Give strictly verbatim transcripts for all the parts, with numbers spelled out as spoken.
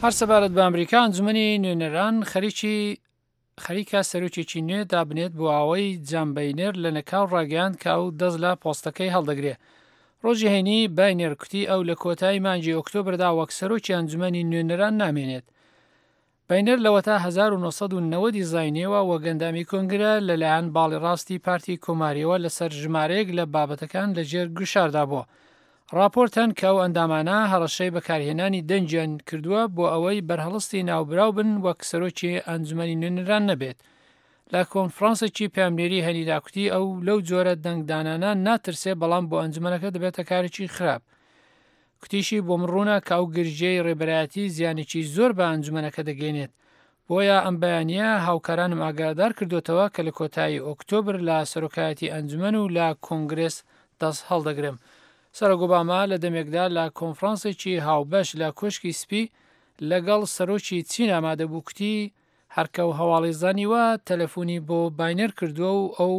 هەر سەبارەت بە ئەمریکا ئەنجومەنی نوێنەران خەریکی خەریکە سەرۆکێکی نوێ دابنێت بۆ ئاوەی جان باینێر لە نەکاو ڕاگەیاند کە ئەو دەست لە پۆستەکەی هەڵدەگرێت. ڕۆژی هەینی باینێر کوتی ئەو لە کۆتایی مانگی ئۆکتۆبردا وەک سەرۆکی ئەنجومەنی نوێنەران نامێنێت. باینێر لەوەتا هەزار و نۆسەد و نەوەد دیزاینەوە وە گەندامی کۆنگرە لەلایەن باڵی ڕاستی پارتی کۆماریەوە لەسەر ژمارەیەک لە بابەتەکان لەژێر گشاردا بووە. راپۆرتەن کە ئەو ئەندامانە هەڕەشەی بەکارهێنانی دەنجیان کردووە بۆ ئەوەی بەرهەڵستی ناوبراو بن وەک سەرۆکی ئەنجومەنی نوێنەران نەبێت. لە کۆنفرانسێکی پێامنێری هەنیدا کوتی ئەو لەو جۆرە دەنگدانانە ناترسێ بەڵام بۆ ئەنجومەنەکە دەبێتە کارێکی خراپ. کوتیشی بۆ مڕوونە کە ئەو گرژەی ڕێبەرایەتی زیانێکی زۆر بە ئەنجومەنەکە دەگەێنێت. بۆیە ئەم بەیانیە هاوکارانم ئاگادار کردوتەوە کە لە کۆتایی ئۆکتۆبر لە سەرۆکایەتی ئەنجومەن و لە کۆنگرس دەست هەڵدەگرم. سەرۆک ئۆباما لە دەمێکدا لە کۆنفرانسێکی هاوبەش لە کۆشکی سپی لەگەڵ سەرۆکی چین ئامادەبوو کوتی هەرکە و هەواڵی زانیوە تەلەفۆنی بۆ باینێر کردووە و ئەو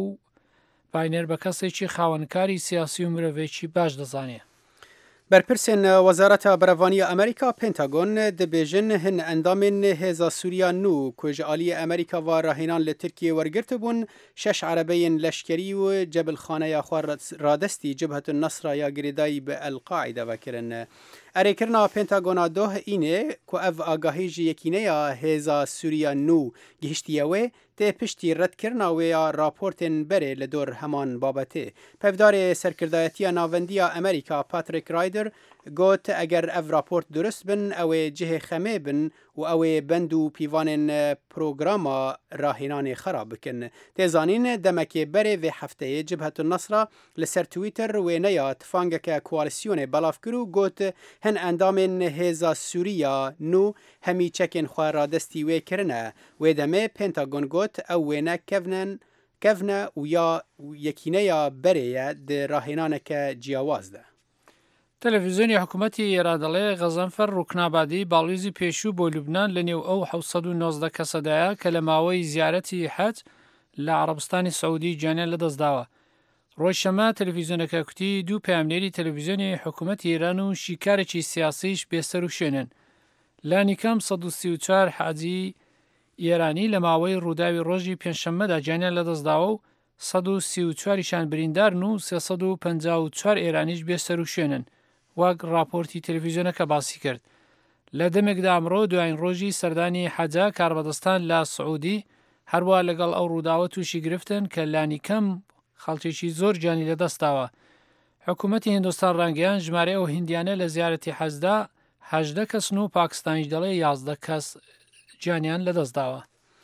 باینێر بە کەسێکی خاوەنکاری سیاسی و مرۆڤێکی باش دەزانێت. بەرپرسێن وەزارەتە بەرەڤانیە ئەمریکا پێنتاگۆن دەبێژن هەن ئەندامên هێزا سووریا نو کۆژئالیە ئەمریکا و ڕاهێنان لە تورکیە وەرگرتە بوون شەش عەرەبەیên لەشکری و جەبلخانەیە خوا ڕادەستی جبهەت النەسرا یا گرێدایی بە ئەلقاعیدە vەkirin. ئەرێکردنا پێنتاگۆنا دۆ ئینێ کو ئەv ئاگاهی ji yekîneya hêza Sûriya nû gihiştiye wê tê piştî redkirina wê ya raportên berê li dor heman babetê. Pevdarê Serkirdayetiya Navendiya Amerîka Patrick Ryder got eger ev raport durist bin ew ê cihê xemê bin û ew ê bend û pîvanên programa rahênanê xera bikin. Tê zanîn demekê berê vê hefteyê Cibhet Nesra li ser Twitter wêneya tifangeke koalîsyonê belav kir û got hin endamên hêza Sûriya nû hemî çekên xwe radestî wê kirine. Wê demê Pentagon got ew wêne kevnen kevne û ya yekîneya berê ye di rahênaneke ciyawaz de. تەلەڤیزیۆنی حکوومەتی ئێران دەڵێ غەزەنفەر ڕوونابادی باڵیزی پێشوو بۆ لوبنان لە نێو ئەو حەوت و نۆزدە کەسەدایە کە لە ماوەی زیارەتی حەج لە عەرەبستانی سەعودی گیانیان لەدەستداوە. ڕۆژشەمە تەلەڤیزیۆنەکە کوتی دوو پەیامنێری تەلەڤیزیۆنی حکوومەتی ئێران و شیکارێکی سیاسیش بێسەر و شوێنن. لانیکەم سەد و سی و چوار حاجی ئێرانی لە ماوەی ڕووداوی ڕۆژی پێنجشەممەدا گیانیان لەدەستداوە و سەد و سی و چواریشان بریندارن و سێسەد و پەنجا و چوار ئێرانیش بێسەر و شوێنن. وەک راپۆرتی تەلەڤیزیۆنەکە باسی کرد. لە دەمێکدا ئەمڕۆ دوایین ڕۆژی سەردانی حەجە کاربەدەستان لە سعودی هەروە لەگەڵ ئەو ڕووداوە تووشی گرفتن کە لانیکەم خەڵکێکی زۆر گیانی لەدەستاوە. حکوومەتی هیندستان ڕانگەیان ژمارە ئەو هیندیانە لە زیارەتی حەجدا هەژدە کەسن و پاکستانیش دەڵێ یازدە کەس گیانیان لەدەستداوە.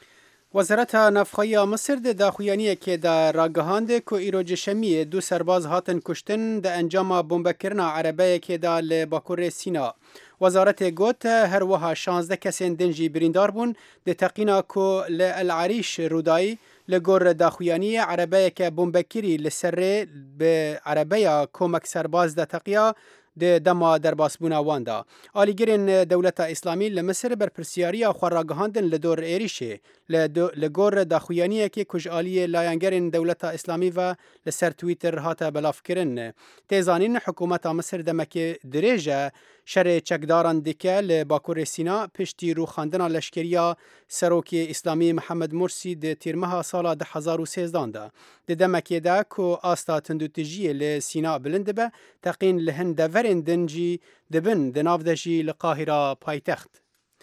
وەزارەتە نەفخۆییە مسر د داخویانیەکێدا ڕاگەهاندێ کو ئیرۆجەشەمیە دوو سەرباز هاتن کوشتن د ئەنجاما بۆمبەکردنا عەرەبەیەکێدا لە باکوڕێ سینا. وەزارەتێ گوت هەروەها شانزدە کەسێن دنجی بریندار بوون د تەقینا کو لە ئەلعەریش ڕوودایی لە گۆڕ داخویانیە عەرەبەیەکە بۆمبەکری لەسەرێ بە عەرەبەیە کۆمەک سەرباز دەتەقیا د دما دەرباسبوونا واندا. ئالیگرên دەولەتە ئیسلامی لە مسر بەرپرسیاریە خوا ڕاگەهاندن لە دۆر عێریشێ لە گۆڕ داخویانیەکێ کوژئالیە لایەنگەرên دەولەتە ئیسلامی و لەسەر تویتر هاتە بەلافکردن. تێزانین حکوومەتە مسر دەمەکێ درێژە شەرێ چەکداران دیکە لە باکوڕێ سینا پشتی ڕووخاندنا لەشکریە سەرۆکی ئیسلامی محەممەد مورسی د تیرمەها ساڵا ده هەزار و سێزداندا. د دەمەکێدا کۆ ئاستا تندوتیژیە لە سینا بلند بە تەقین لە هەن دەڤەرێن دنجی دەبن دناودەژی لە قاهیرا پایتەخت.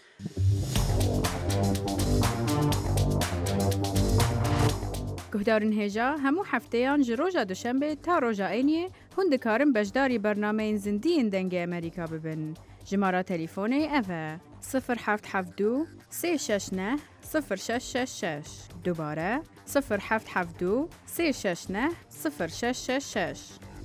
گهدارن هێژا هەموو هەفتەیان ji ڕۆژا دوشەمبێ تا ڕۆژا عینیê hûn dikarin beşdarî bernameyên zindiyên dengê Amerîka bibin. Jimara telîfonê ev e sıfır heft heft du sê şeş neh sıfır şeş şeş şeş. Dubare sıfır heft heft du sê şeş neh sıfır şeş şeş şeş.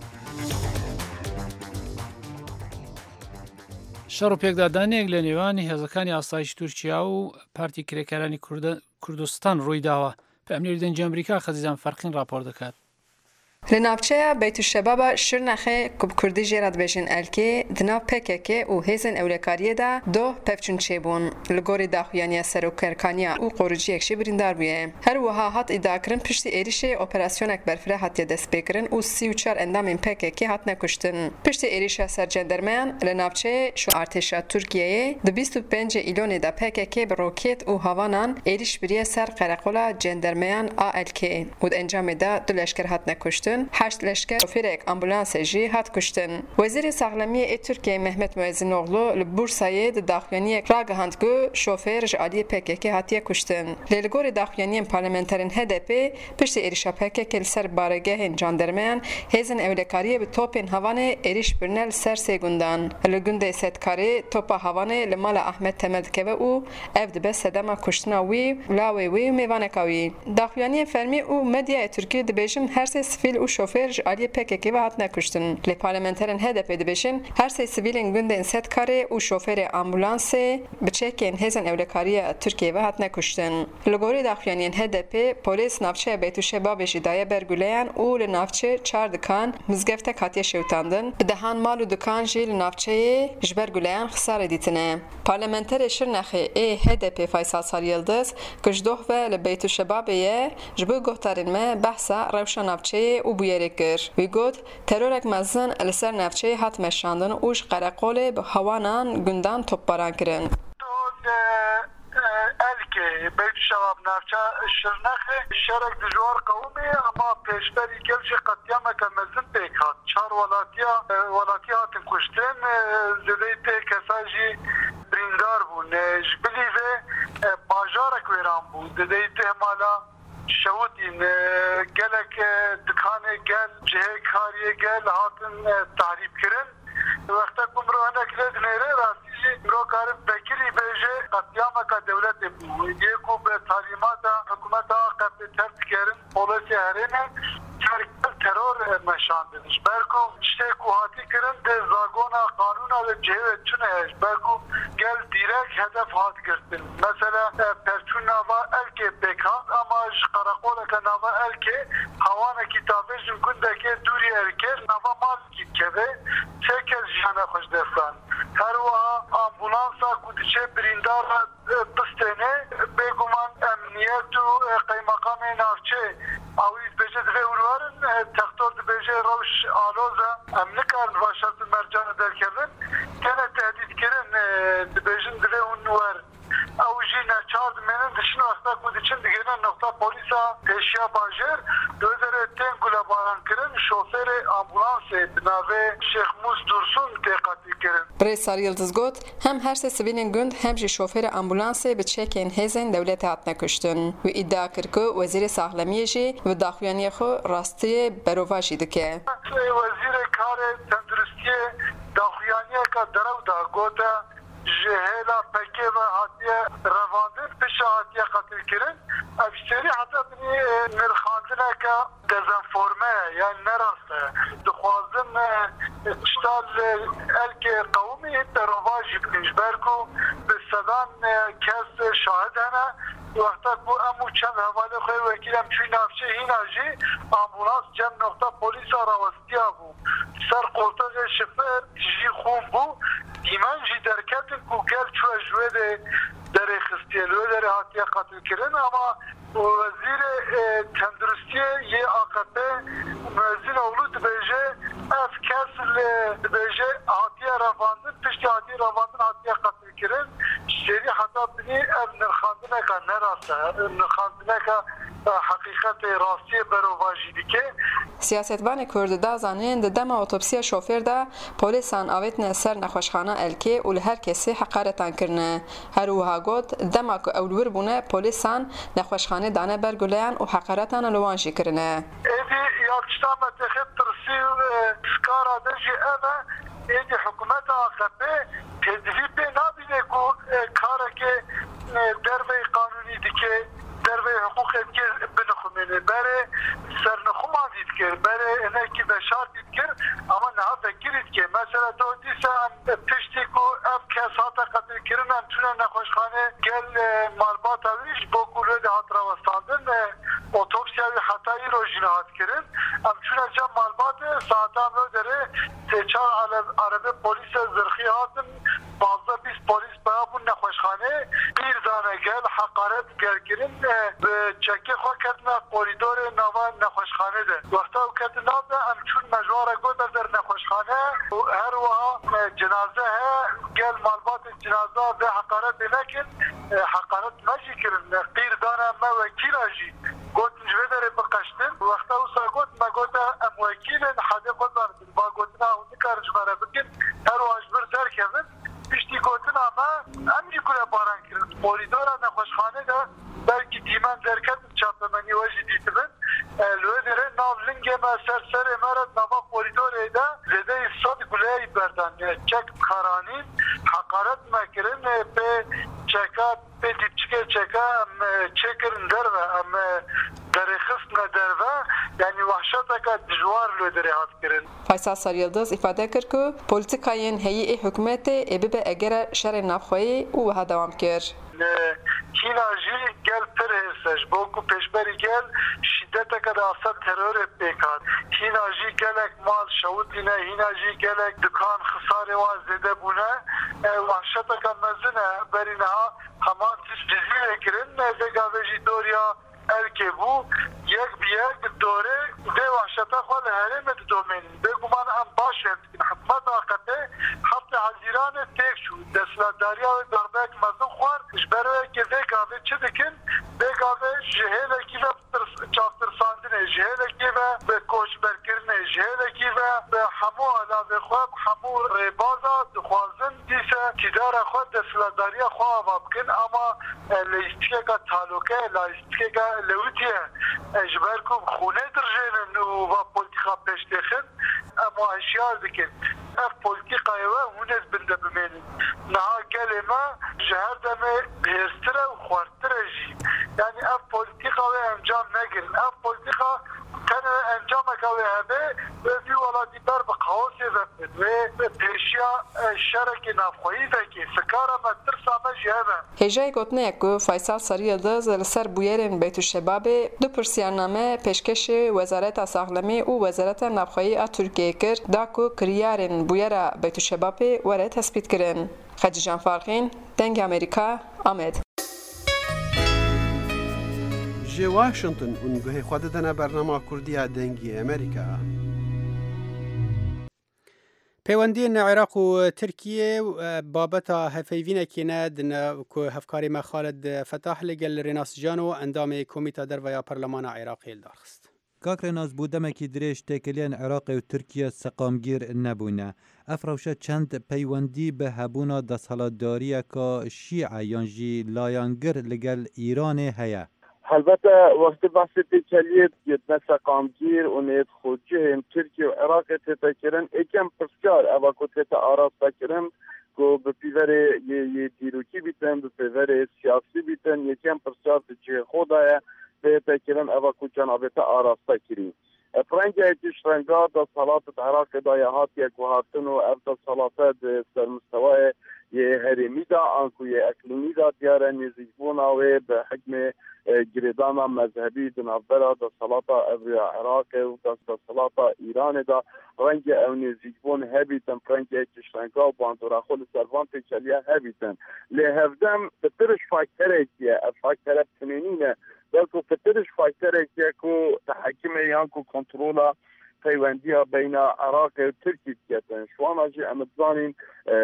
شەڕ و پێکدادانێک لە نێوانی هێزەکانی ئاسایشی تورکیا و پارتی کرێکارانی کوردستان ڕووی داوە. پەیامنێری دەنگی ئەمریکا خەزیزان فەرقین راپۆر دەکات. لنابچه بیت الشباب شرنخه کب کردی جرات بجن الکی دنا پکک و هزن اولکاریه دا دو پفچون چبون لگوری داخویانی سروکرکانیا و قروجی اکشی بریندار بویه هر وها هات ادعا کرن پشتی ایریش اپراسیونک برفره هاتی دست بکرن و سی و چار اندام پکک هات نکشتن پشتی ایریش سر جندرمان لنابچه شو ارتشا ترکیه د بیست و پنج ایلون دا پکک به روکت و هوانان ایریش بریه سر قرقولا جندرمان آلکی و انجام دا دو لشکر هات نکشتن هشت لشکر شوفیرک آمبولانس جی هات کشتن وزیر ساغلمی ترکیه مهمت موزینوغلو لبورسای د داخویانی راگهاند کو شوفیر جالی پکک هاتیه کشتن لگور داخویانی پارلمانترین هدف پشت ایریشا پکک سر بارگاه جاندرمان هزن اولکاری به توپین هوانه ایریش برنل سر سگوندان لگنده ستکاری توپا هوانه لمال احمد تمدکوه او افد به صدما کشتنا وی لاوی وی میوانکاوی داخویانی فرمی او مدیا ترکیه دبیجن هر سه سفیل و شوفیر جالی پکک و هات نکشتن لی پارلمانترین هدف دبیجن هر سه سیویلین گنده ستکاری و شوفیر آمبولانس بچکین هزن اولکاری ترکیه و هات نکشتن لگوری داخویانی هدف پلیس نافچه بیت الشباب جدای برگولیان او لنافچه چهار دکان مزگفته کاتیه شوتاندن به دهان مال و دکان جیل نافچه جبرگولیان خسار دیتنه پارلمانتر شرنخه ای هدف فیصل سال یلدز کجدوه و لبیت الشباب یه جبو گوهتارین ما بحثا روشا نافچه او بویره کر وی گوت ترورک مزن لسر نافچه هات مشاندن اوش قرقول به هوانان گندان توپاران کرن الکی بیت شباب نافچه شرنخه شرک دجوار قومی اما پیشبری گلش قطیامه که مزن پیکات چار ولاتیا ولاتیا هاتن کشتن زده تی کساجی بریندار بون جبلی و باجارک ویران بود زده تی مالا شوتین گلک دکانه گل جهه کاریه گل هاتن تعریب کرن وقتا کم رو هنک لید نیره راستی رو کارم بکری بیجه قطیامه که دولت بود یکو به تعلیمات حکومت ها قبل ترد کرن پولیسی هرینه ترور مشاندنش برکو چته کوهاتی کرن ده زاگونا قانونا ده جهوه چونه هش برکو گل دیرک هدف هات گرتن مثلا پرچون ناوا الکه بکاند اما قرقوله که ناوا الکه هوانا کتابه جمکنده که دوری الکر ناوا مال کتکبه چه کس جانه خوش دستان هر وها آمبولانسا کودچه بریندار بستنه بگومان امنیت و قیمقام نافچه اویز بجه دوه اروارن تختور بجه روش آلوزه امنی کارن و شرط مرجان در کردن کنه تهدید کرن بجن دوه اونوار او جی نچارد منن دشن وقتا کودچن دیگرن نقطه پولیسا پیشیا باجر دوزر تین گوله باران کرن شوفر آمبولانس بناوه شیخ موس درسون تیقاتی کرن برای سال یلدز گوت هم هر سه سویلین گند هم جی شوفر آمبولانس به چکین هزن دولت هات نکشتن و ادعا کرد که وزیر ساغلمی جی و داخویانی خو راستی بروواجی دکه وزیر کار تندرستی داخویانی که درو دا گوته جهلا پکه و هاتیه رواندن پیش هاتیه قتل کرن افسری حتی بنی نرخاندنه که دزنفورمه یعنی نراسته دخوازن اشتال الک قومی درواجی بکنش برکو به صدان کس شاهد هنه وقتا بو امو چند حواله خوی وکیلم چوی نافچه هین آجی آمبولانس جمع نقطه پولیس راوستیا بو سر قلطاق شفر جی خون بو دیمان جی درکتن کو گل چو اجوه ده در خستیلوه در هاتیه قتل کرن اما وزیر تندرستی یه آقابه موزین اولو دبیجه اف کس دبیجه هاتیه رواندن پشتی هاتیه رواندن هاتیه قتل کرن شری حتی بنی اف نرخاندنه که نراسته نرخاندنه که حقیقت راستی برواجی دیگه سیاستوان کرد دا زانین د دم اتوپسی شوفر دا پولیسان اویتن سر نخوشخانه الکی و لهر کسی حقارتان کرنه هر وها گوت دما که اولور بونه پولیسان نخوشخانه دانه برگولیان و حقارتان لوانجی کرنه ایدی یاکشتا متخب ترسی سکارا دجی اوه ایدی حکومت آخبه تدوی پی نابینه که کارکه دربه قانونی دیگه دربه حقوق ادگر بنخومینه بره سرنخوم آدید کرد بره اینه که بشار دید کرد اما نه فکرید که مثلا تو دیسه هم پشتی که اف کسات قتل کرن هم چونه نخوشخانه گل مالبات اویش با کلوه ده هات روستاندن otopsiya ve hatayı rojinat kirin. Am şuna cam malbat saatam öderi seçar arabe polise zırhı hatın bazı biz polis baya bu nekhoşhane bir tane gel hakaret gergirin çeke khoketna koridor nava nekhoşhane de. Vakta uketna da am çun mecvara goda der nekhoşhane her vaha cenaze he gel malbat cenaze ve hakaret lekin hakaret majikirin bir tane ma vekil aji got jvedere bakaştın vakta usa got ma goda am vekilin hadi godan ba gotna unikar jvara bikin her vajbir terkevin pişti gotin ama amji kule baran kirin koridora nekhoşhane de belki dimen derken çapemeni vaji ditibin lüdere nav linge ma serser emaret nava koridore da zede sad guley berdan çek karanin hakaret mekirin be çeka be dipçike çeka çekirin derve ama derexist ne derve yani vahşetaka dijwar lüdere hat kirin. Faysal Saryıldız ifade kir ku politikayên heyî hükûmetê ê bibe egera şerê navxweyî û wiha dewam kir. Hîna jî gel pir hêsej bo ku pêşberî gel şiddeteke de asa terorê pêkat. Hîna jî gelek mal şewitîne, hîna jî gelek dukan xisarê wan zêde bûne. Vahşeteke mezin e berî niha heman tişt cizîrê kirin vêgavê jî doriya erkê bû yek bi yek dore dê vahşeta xwe li herêmê didomînin. Bêguman em baş ên dikin hikûmeta qetê heft hezîranê têk çû desthilatdariya wê darbek mezin xwar ji ber wê vêgavê çi dikin vêgavê ji hêlekî ve çavtirsandinê ji hêlekî ve bi koçberkirinê ji hêlekî ve bi hemû alavê xwe hemû rêbaza dixwazin dîse tîdara xwe desthilatdariya xwe ava bikin ama lîstikeka talûke lîstikeka lewitiye ji ber ku xûnê dirjênin û va polîtika pêştêxin em hişyar dikin ev polîtikayê we hûn ê bin de bimênin niha gelê me ji her demê hêrstir e û xwartir e jî yani ev polîtika wê encam negirin ev polîtika tenê encameka wê hebe wê vî welatî ber bi kaosê vebin wê pêşiya şerekê navxweyî vekê fikara me tirsa me jî hebe. Hêjayê gotineyek ku Faysal Saryıldız li ser bûyerên Beytûşebabê du pirsiyarname pêşkêşê Wezareta Saxlemê û Wezareta Navxweyî a Tirkiyeyê kir da ku kiryarên bûyera Beytûşebabê were tespît kirin. Xecican Farxîn, Dengê Amerîka, Amed. Ji Washington û guhê xwe didine bernama Kurdiya Dengê Amerîka. Peywendiyên Iraq û Tirkiye babeta hevpeyvînekê ne din ku hevkarê me Xalid Fetah li gel Rênasîjan û endamê Komîta Derveya Parlemana Iraqê li darxist. Kakrênas bû demekî dirêj têkiliyên Iraqê û Tirkiye seqamgîr nebûne. Ev rewşa çend peywendî bi hebûna desthilatdariyeka Şîe yan jî layangir li gel Îranê heye. Helbette wextê behsê têkeliyê yetme seqamgîr û nêzxûcihên Tirkiye û Iraqê tête kirin êkem pirsyar eva ku tête arasta kirin ku bi pîverê yê dîrokî bîtin bi pêverê siyasî bîtin yekem pirsyar di cihê xwe de ye tête kirin eva ku cenabê te arasta kirî. Prengê tişrenga desthilatê Iraqê de ye hatiye guhartin û ev desthilatê di sermistewayê yê herêmî de an ku yê eklîmî de diyar e nêzîkbûna wê bi hikmê girêdana mezhebî di navbera desthelata Evriya Iraqê û desthelata Îranê de rengê ew nêzîkbûn hebîtin prengê tişrenga û bandora xwe li ser van têkeliya hebîtin. Lê hevdem bi tiriş fakterekî ye ev faktere tinênî ne belku bi tiriş fakterekî ye ku tehekîmê yan ku kontrola peywendiya beyna Iraqê û Tirkiye diketin. Şwana jî em dizanîn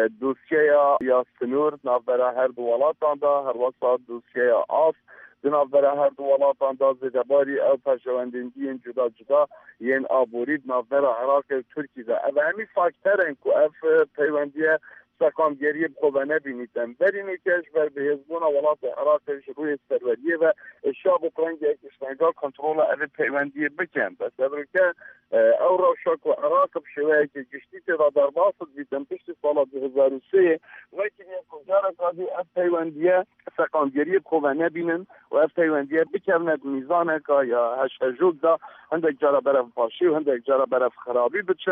dosyeya ya sinûr navbera her du welatan da her wesa dosyeya af di navbera her du welatan da zêdebarî ew pejewendîndiyên cuda cuda yên aborî di navbera Iraqê û Tirkiye de. Ev hemî fakterên ku ev peywendiye seqamgeriyê bi xwe ve nebînîtin. Berînê keş ber bihêzbûna welatê Iraqê ji rûyê serweriyê ve eşya bi prengê tişrenga kontrola evê peywendiyê bikin. Besebrike ew rewşa ku Iraq bi şêweyekê giştî têda derbasî bîtin piştî sala du hezar û sêyê vekiriye ku careka dî ev peywendiye seqamgeriyê bi xwe ve nebînin û ev peywendiye bikevne di mîzaneka ya heşhejûk da hindek cara berev başî û hindek cara berev xerabî biçin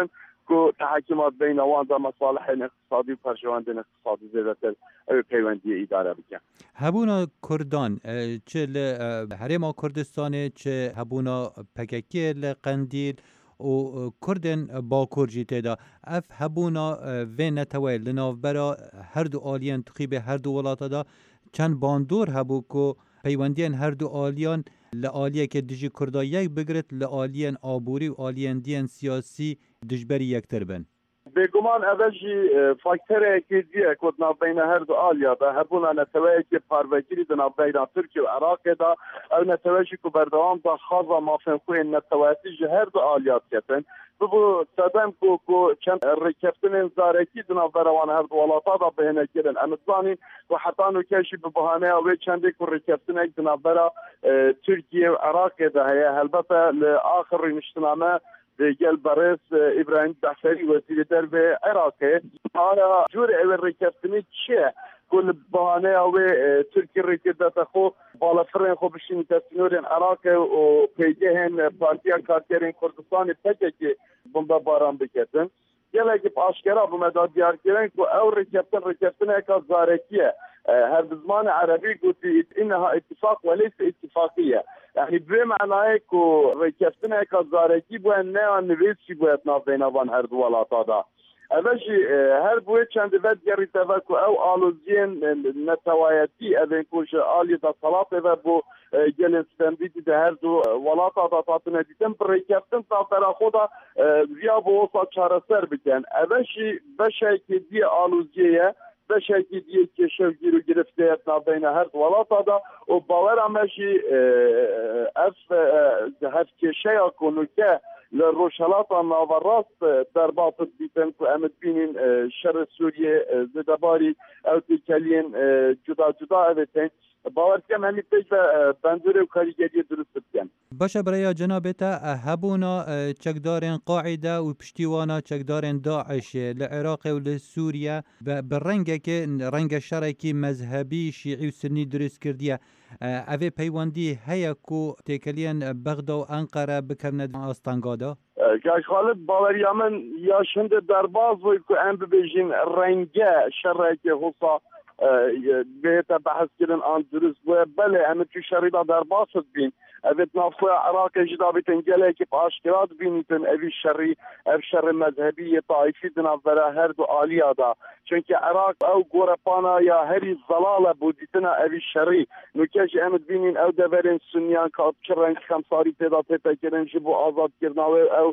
که تحکیمات بین آوان دا مصالح اقتصادی و پرشواندن اقتصادی زیادتر او پیوندی اداره بکن. هبونا کردان چه لحرم کردستان چه هبونا پککی لقندیل و کردن با کرجی تدا اف هبونا و نتویل لنافبرا هر دو آلیان تقیب هر دو ولات دا چند باندور هبو که پیوندین هر دو آلیان لآلیه که دجی کردا یک بگرد لآلیان آبوری و آلیان دیان سیاسی دجبری یک تربن. بگمان اوشی فاکتر اکیدیه که نابین هر دو آلیا دا هبونا نتویه که پاروکیری دا نابین ترکی و عراق دا او نتویشی که بردوام دا خواه مافن خوی نتویتی جه هر دو آلیات کتن ببو سادم کو کو چند رکفتن زارکی دنا بروان هر ولاتا دا بهنه کردن امزانی و حتی نو کشی به بهانه او چند کو رکفتن یک دنا برا ترکیه و عراق ده هي البته لاخر نشتنامه گل برس ابراهیم دحسری وزیر درب عراق آیا جور او رکفتنی چیه كل بهانه او تركي ريكدت خو بالا فرن خو بشين تسنورين عراق و بيجهن بارتيا كارتيرين كردستان تكي بمبا باران بكتن يلا كيف اشكرا بمداد ديار كيرن كو او ريكبتن ريكبتن هيك زاركيه هر بزمان عربي قلت انها اتفاق وليس اتفاقيه يعني بمعنى كو ريكبتن هيك زاركي بو ان نويسي بو اتنا بينوان هر دولاتا دا اوشی هر بوی چند وقت گری توکو او آلوزین نتوایتی اوین کوش آلی دا صلاة و بو گلن سپندیدی ده هر دو ولاتا دا تاتنه دیدن برای کفتن تا برا خودا ویا بو وصا چاره سر بکن اوشی بشه که دی آلوزیه بشه که دی کشو گیرو گرفته اتنا بین هر دو ولاتا دا و باور همشی اف هف کشه یا کنو که لروشالات ناوراست در باطل بیتن که امد بینین شر سوریه زدباری او تکلین جدا جدا اوتن باور کم همی پیش بندوره و کاریگری درست بکن. باشه برای جنابتا هبونا چکدارن قاعده و پشتیوانا چکدارن داعش لعراق و لسوریا برنگه که رنگ شرکی مذهبی شیعی و سنی درست کردیه اوه پیواندی هیا کو تکلین بغدا و انقره بکرند آستانگادا؟ گاش خالد باوری من یا شنده در باز وی که ام ببیجین رنگه شرکی خصا بهت بحث کردن آن درست بوده بله همه تو شریدا در باز بین اوید نافوی عراق جدا بیتن گله که پاشکرات بینیتن اوی شری او شر مذهبی طایفی دنافره هر دو آلیا دا چونکه عراق او گورپانا یا هری زلاله بودیتنا اوی شری نوکش امد بینین او دورین سنیان که چرنگ خمساری پیدا پیدا کرن جبو آزاد کرناوه او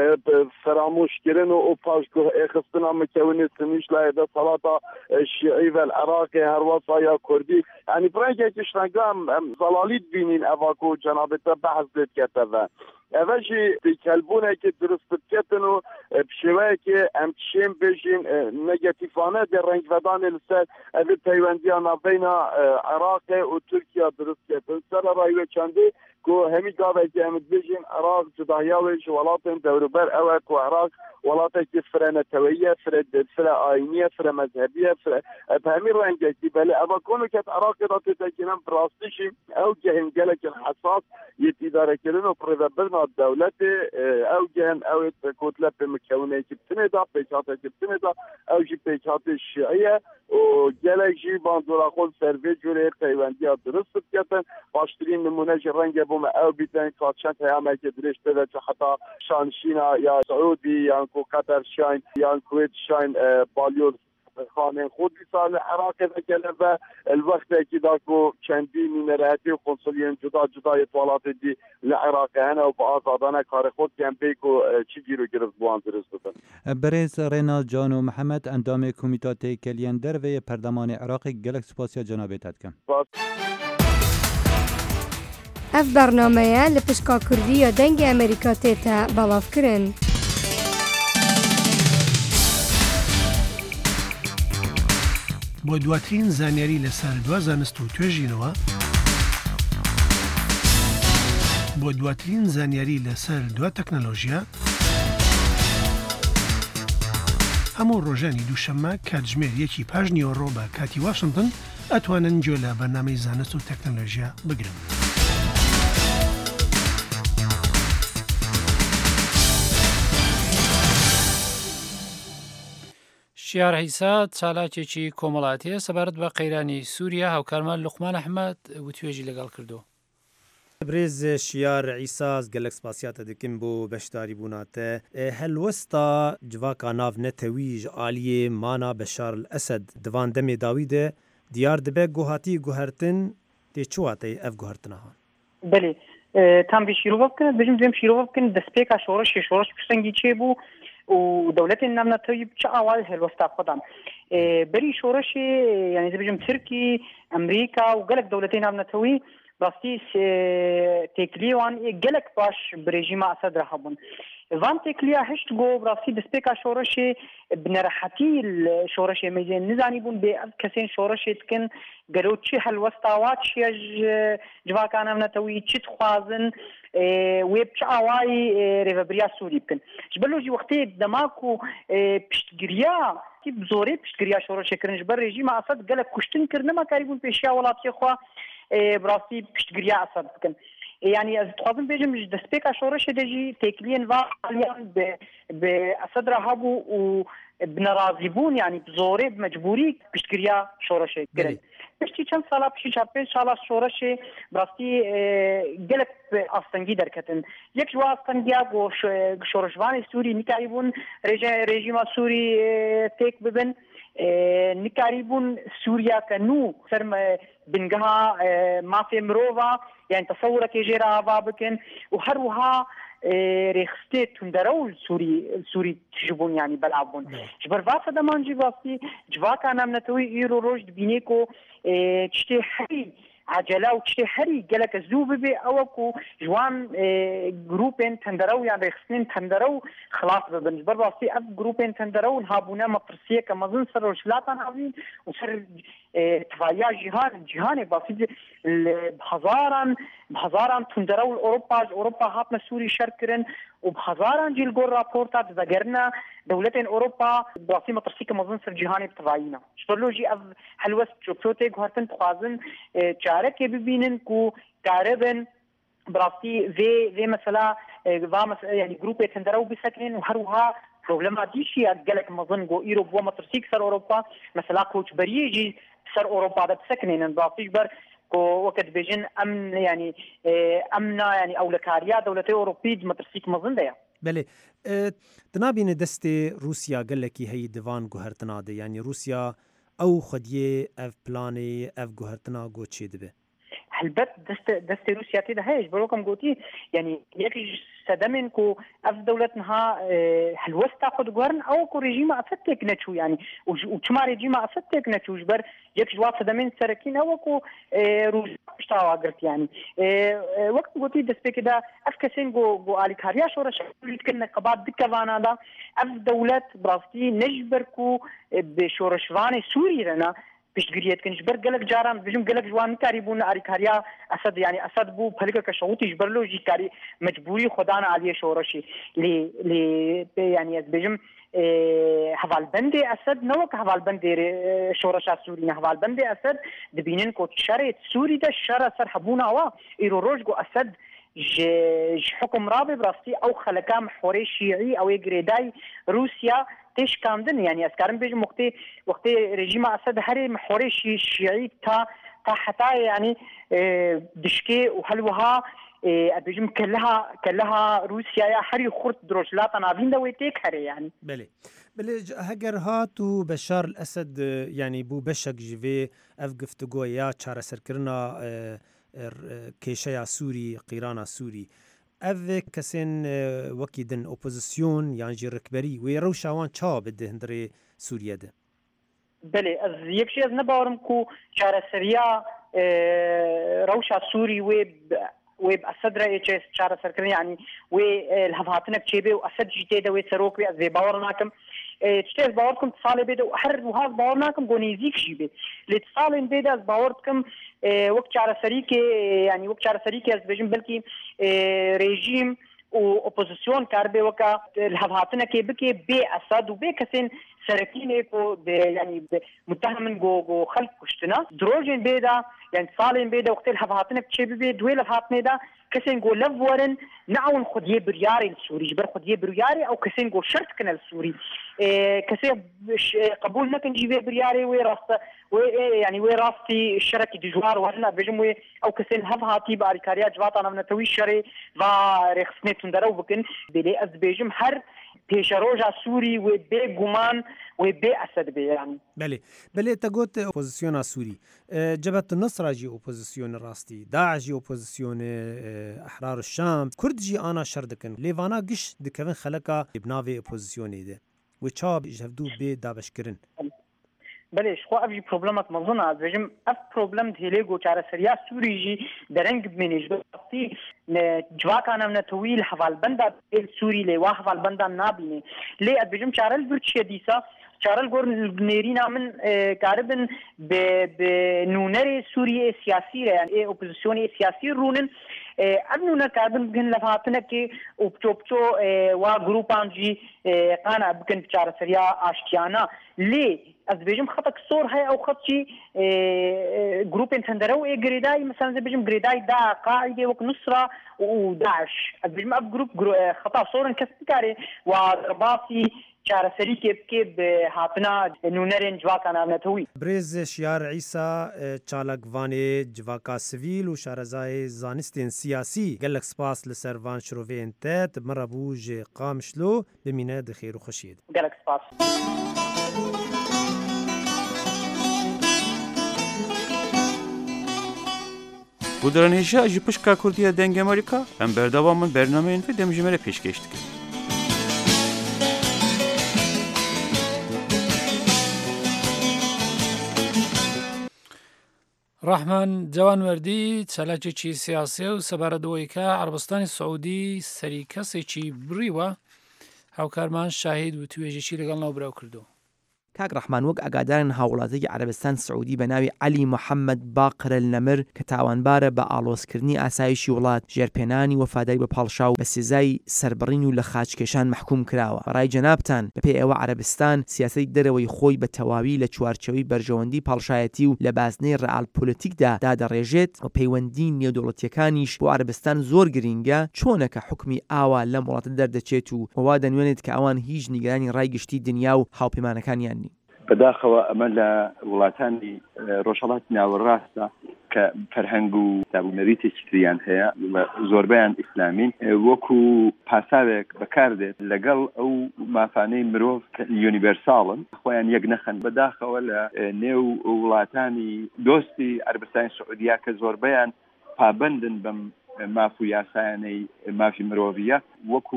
فراموش کرن و پاشکو اخستنا مکونی سنیش لایده صلاة شیعی و العراق هر وصا یا کردی یعنی برنگه کشنگام زلالید بینین اواکو جنابتا بحث دید کتبه اوشی کلبونه که درست بکتن و بشوه که امتشیم بشین نگاتیفانه در رنگ ودان لسر اوی پیوندیانا بین عراق و ترکیه درست کتن سر رایوه چنده که همی گاوه که امت بشین عراق جداهیاوش ولاتن دوروبر اوه که عراق ولاته که فرنه تویه فره فره آینیه فره مذهبیه فره بهمی رنگه که بله اما کنو که عراق را تتکنم براستشیم او که هنگله که حساس یه اداره کردن و پروبرنا دولت او جهن او کتله به مکونه که بتنه دا پیچاته که بتنه دا او جی پیچات شیعیه و گله جی باندورا خود سروی جوره پیوندی ها درست بکتن باشترین نمونه جی رنگ بوم او بیتن کاتشن تیامه که درشته و حتی شانشینا یا سعودی یا کو قطر شاین یا کویت شاین بالیور خانه خودی سال عراق بکله و الوقت که داکو چندی نمرهتی و قنصلیین جدا جدا اطوالات دی لعراق هنه و با آزادانه کار خود کم بیکو چی گیرو گرفت بوان درست بودن. برز رینا جان و محمد اندام کمیتات کلیان در و پردمان عراق گلک سپاسیا جنابتت کم. اف برنامه لپشکا کردی یا دنگ امریکا تیتا بلاف کرن. بۆ دواترین زانیاری لەسەر دوا زانست و توێژینەوە بۆ دواترین زانیاری لەسەر دوا تەکنەلۆژیا هەموو ڕۆژانی دووشەممە کاتژمێر یەکی پاش نیوەڕۆ بە کاتی واشنگتن ئەتوانن گوێ لە بەرنامەی زانست و تەکنەلۆژیا بگرن. شیار عیسا چالاکێکی کۆمەڵاتیە سەبارەت بە قەیرانی سووریا هاوکارمان لوقمان ئەحمەد وتوێژی لەگەڵ کردو. برێز شیار عیساز gelek spasiyata dikim bo beşdarî bûnate helwesta civaka nav netewî ji aliyê mana Beşar el Esed divan demê dawî de diyar dibe guhatî guhertin tê çi watê ev guhertina han. Belê tam vê şîrova bikin bijim dêm şîrova bikin destpêka şoreşê şoreş pirsengî çêbû û dewletên nav netewî çi awayê helwesta xwe dan. Berî şoreşê yani dibijim Tirkî, Emerîka û gelek dewletên nav netewî راستی تکلیوان گلک باش برژیم اسد رهبون وان تکلیا هشت گو راستی دسپیکا شورش بنرحتی شورش میزن نزانی بون به کسین شورش تکن گرو چی هلوستاوات چی جواکان هم نتوی چی تخوازن ویب چه آوای ریوبریا سوری بکن جبلو جی وقتی دماکو پشتگریا کی بزوری پشتگریا شورش کرنج بر رژیم اسد گلک کشتن کرنه ما کاریبون پیشیا ولاتی خو براستی پشتگیری اسد بکن یعنی از خوازم بیجم دستپیکا شورش دجی تکلین و علیان به اسد رهابو و بنرازیبون یعنی بزوری بمجبوری پشتگیری شورش کرن پشتی چند سالا پشتی چند پنج سالا شورش براستی گلک آستنگی درکتن یک جوا آستنگی گو شورشوان سوری نکاریبون رژیم سوری تک ببن نکاریبون سوریا کنو سرم بنگها مافی مروفا يعني تصورك يجيرا بابكن وهروها ريخستي تندرول سوري سوري تجبون يعني بلعبون جبر فاسا دمان جيباسي جواكا نام نتوي ايرو روج دبينيكو تشتي حري عجله وتشتي حري قالك الزوب بي اوكو جوان جروبين تندرو يعني ريخستين تندرو خلاص بالنسبه لراسي اف جروبين تندرو هابونا مطرسيه كمازن سر وشلاتان عظيم وسر تفايا جهان جهان باسي بهزاران بهزاران تندرو اوروبا اوروبا هاتنا سوري شركرن وبهزاران جيل جول رابورتات ذكرنا دولتين اوروبا باسي مطرسيه كمازن سر جهان بتفاينا شتولوجي اف حلوس جوبتوتي غارتن تخازن چارك ببينن كو تقريبا براسي في في مثلا فا يعني جروب تندرو بسكن وهروها بروبلماتيشي قالك مظن جو ايروب ومطرسيك سر اوروبا مثلا كوتش بريجي سر اوروبا ده بسكنين براسي جبر كو وقت بيجن امن يعني امنا يعني اولكاريا دولتي اوروبي مطرسيك مظن ده بله تنابين دستي روسيا قالكي هي ديوان جوهرتنا ده يعني روسيا او خديه اف بلاني اف جوهرتنا جو تشي دبه هلبت دست دست روسيا تي ده هيش بروكم قوتي يعني يكي سدمن كو اف دولتنها هلوستا خد جورن او كو ريجيم افتك نتشو يعني وشما ريجيم افتك نتشو جبر يك جواب سدمن سركين او كو روسيا بشتاوا قرت يعني وقت قوتي دست كده اف كسين جو جو اليكاريا شورش يتكن قباد دكفانا دا اف دولت براستي نجبركو بشورشوان سوري رنا پشتگیریت کنش بر گلک جاران بجم گلک جوان کاری بون آریکاریا اسد يعني اسد بو پلک کشوتی جبرلو جی کاری مجبوری خدان علی شورشی لی لی يعني بجم حوال بند اسد نوک حوال بند شورش سوری نه حوال بند اسد دبینن کو شرط سوری ده شر سر حبونا وا ایرو روج گو اسد ج حكم رابع براستي او خلقام حوري شيعي او يجريداي روسيا تيش كامدن يعني اسكارن بيج وقتي وقتي ريجيم اسد هري محوري شيعي تا تا حتى يعني دشكي وحلوها بيجم كلها كلها روسيا يا حري خرط دروجلات نافين دا ويتيك هري يعني بله بله هجر هاتو بشار الاسد يعني بو بشك جيفي اف گفتگو يا چاره سرکرنا کیشیا سوری قیرانا سوری او کسین وکی دن اپوزیسیون یعنی جی رکبری و روشاوان چا بده هندری سوریه ده بله از یک شی از نبارم کو چاره سریا روشا سوری و ويب اسد راي تشيس شارع سركن يعني والهفاتنا بتشيبي واسد جيتي وي سروك بي زي باورناكم تشتيز باوركم تصالي بيد وحر وهاز باورناكم غونيزيك جيبي الاتصال بيد از باوركم وقت شارع سريكي يعني وقت شارع سريكي از بيجم بلكي ريجيم واوبوزيسيون كاربي وكا الهفاتنا كي بكي بي اسد وبي كسين سركين ايكو يعني متهم جو جو خلق كشتنا دروجين بيدا يعني صالين بيدا وقت الهفاتنا بتشي ببي دويل هفاتنا دا كسين جو لفورن نعون خديه برياري السوري جبر خديه برياري او كسين جو شرط كنا السوري إيه كسين قبول نكن جيبه برياري وي راست وي يعني وي راستي الشركه دجوار ولا بجم او كسين هفاتي باركاريا جواتا انا نتوي شري va رخصنه تندرو بكن بلي از بيجم هر پیشروجا سوری و به گمان و به اسد به يعني بله بله تقول اوبوزيسيون سوري جبهة النصر جي اوبوزيسيون راستي داعش جي اوبوزيسيون احرار الشام كرد جي انا شردكن ليفانا قش دكفن خلقا بنافي اوبوزيسيون ده وچاب جهدو به دابشكرن بله خو افجی پروبلمات مزونه از بجم اف پروبلم دهلیگو چاره سریا سوری جی درنگ بمینیش دوستی جواکانم نتویل حوال بندا سوری لی واه حوال بندا نابینه لی از بجم چاره البرچی دیسا چاره الگور نیرینا من کاربن به نونر سوری سیاسی یعنی اپوزیسیون سیاسی رونن ابنونا کاربن بگن لفاتنه که اوبچوبچو و گروپان جی قانا بگن چاره سریا آشتیانا لی از بيجم خطك صور هاي او خطشي اه جروب انتندرو اي جريداي مثلا زي بيجم جريداي دا قاعده وك نصره وداعش از بيجم اب جروب خطا صور كسكاري ورباطي چاره سری که که به هاتنا نونرین جواکانا نتوی برز شیار عیسی چالکوانی جواکا سویل و شارزای زانستین سیاسی گلک سپاس لسروان شروفین تات مربوج قامشلو بمینه دخیر و خشید گلک سپاس Bu dönemde ji pişka Kurdiya deng Amerika em berdavamın bernameyên ve demjimere pêşkêş dikin. ڕحمان جوانوەردی چالاکێکی سیاسێ و سەبارەتەوەیکە عەرەبستانی سعودی سەری کەسێکی بڕیوە هاوکارمان شاهید و توێژێکی لەگەڵ ناوبراو کردو. کاک ڕەحمان وەک ئاگادارن هاوڵاتیی عەرەبستان سعودی بە ناوی عەلی محەممەد باقرە النەمر کە تاوانبارە بە ئاڵۆزکردنی ئاسایشی وڵات ژێرپێنانی وەفاداری بە پاڵشا و بە سزای سەربڕین و لە خاچکێشان محکوم کراوە. بەڕای جەنابتان بەپێی ئێوە عەرەبستان سیاسەتی دەرەوەی خۆی بە تەواوی لە چوارچەوەی بەرژەوەندی پاڵشایەتی و لە بازنەی ڕەئال پۆلیتیکدا دادەڕێژێت و پەیوەندی نێودەوڵەتیەکانیش بۆ عەرەبستان زۆر گرینگە چۆنەکە حکمی ئاوا لەم وڵاتە دەردەچێت و وا دەنوێنێت کە ئەوان هیچ نیگەرانی ڕایگشتی دنیا و هاوپەیمانەکانیان نین. بەداخەوە ئەمە لە وڵاتانی ڕۆژهەڵاتی ناوەڕاستە کە فەرهەنگ و دابوونەریتێکی تریان هەیە زۆربەیان ئیسلامین وەکو پاساوێک بەکاردێت لەگەڵ ئەو مافانەی مرۆڤ یونیڤەرساڵن خۆیان یەک نەخەن. بەداخەوە لە نێو وڵاتانی دۆستی عەرەبستانی سعودیا کە زۆربەیان پابەندن بەم ماف و یاسایانەی مافی مرۆڤیە وەکو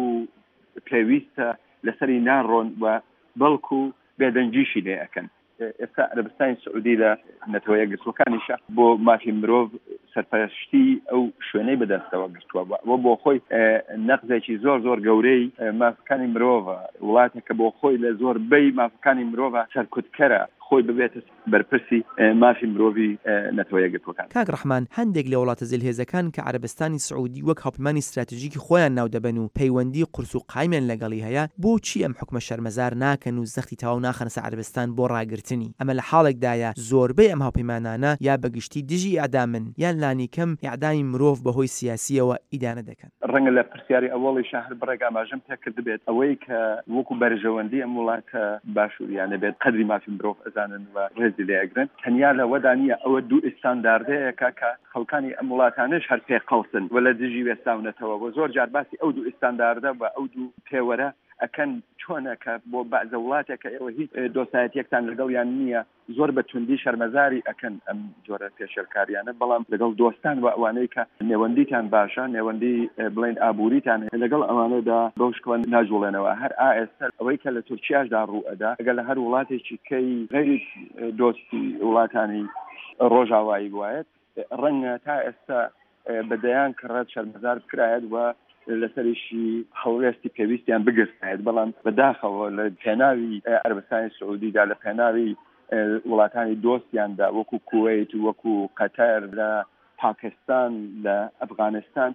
پێویستە لەسەری ناڕۆن و بەڵکو بێدەنجیشی لێ ئەەکەن. ئێستا عەرەبستانی سعودی لە نەتەوە یەکگرتوەکانیشە بۆ مافی مرۆڤ سەرپەرشتی ئەو شوێنەی بەدەستەوە گرتووە وە بۆ خۆی نەقزێکی زۆر زۆر گەورەی مافەکانی مرۆڤە وڵاتێکە بۆ خۆی لە زۆربەی مافەکانی مرۆڤە سەرکوتکەرە خۆی ببێتە بەرپرسی مافی مرۆڤی نەتەوە یەکگرتوەکان. کاک ڕەحمان هەندێک لە وڵاتە جەلهێزەکان کە عەرەبستانی سعودی وەک هاوپەیمانی استراتیژیکی خۆیان ناو دەبەن و پەیوەندی قورس و قایمیان لەگەڵی هەیە بۆچی ئەم حکومە شەرمەزار ناکەن و زەختی تەواو ناخەنە سەر عەرەبستان بۆ ڕاگرتنی ئەمە لە حاڵێکدایە زۆربەی ئەم هاوپەیمانانە یا بەگشتی دژی ئەعدامن یان لانی کەم ئیعدامی مرۆڤ بەهۆی سیاسیەوە ئیدانە دەکەن. ڕەنگە لە پرسیاری ئەوڵی شەهر بڕێک ئاماژەم پێکرد بێت ئەوەی کە وەکو بەرژەوەندی ئەم وڵاتە باشووریانە بێت قەدری مافی مرۆڤ ئەزانن و ڕێزی لێگرن تەنیا لەوەدا نییە ئەوە دوو ئستانداردەیەکە کە خەڵکانی ئەم وڵاتانش هەر پێ قەڵسن و لە دژی وێستاونەتەوە بۆ زۆر جار باسی ئەو دوو ئستانداردە بە ئەو دوو پێوەرە ئەکەن چۆنەکە بۆ بەعزە وڵاتێکە ئێوە هیچ دۆسایەتیەکتان لەگەڵیان نییە زۆر بە توندی شەرمەزاری ئەکەن ئەم جۆرە پێشێلکاریانە بەڵام لەگەڵ دۆستان و ئەوانەی کە نێوەندیتان باشە نێوەندی بڵین ئابووریتان لەگەڵ ئەوانەدا بەو شکوە ناجوڵێنەوە هەر ئائێستا ئەوەی کە لە تورکیاشدا ڕوو ئەدا ئەگەر لە هەر وڵاتێکی کەی غەیری دۆستی وڵاتانی ڕۆژاوایی بوایەت ڕەنگە تا ئێستا بەدەیان کڕەت شەرمەزار بکرایەت و لەسەریشی هەڵوێستی پێویستیان بگرستێت بەڵام بەداخەوە لە پێناوی عەرەبستانی سعودیدا لە پێناوی وڵاتانی دۆستیاندا وەکو کوێیت و وەکو قەتەر لە پاکستان لە ئەفغانستان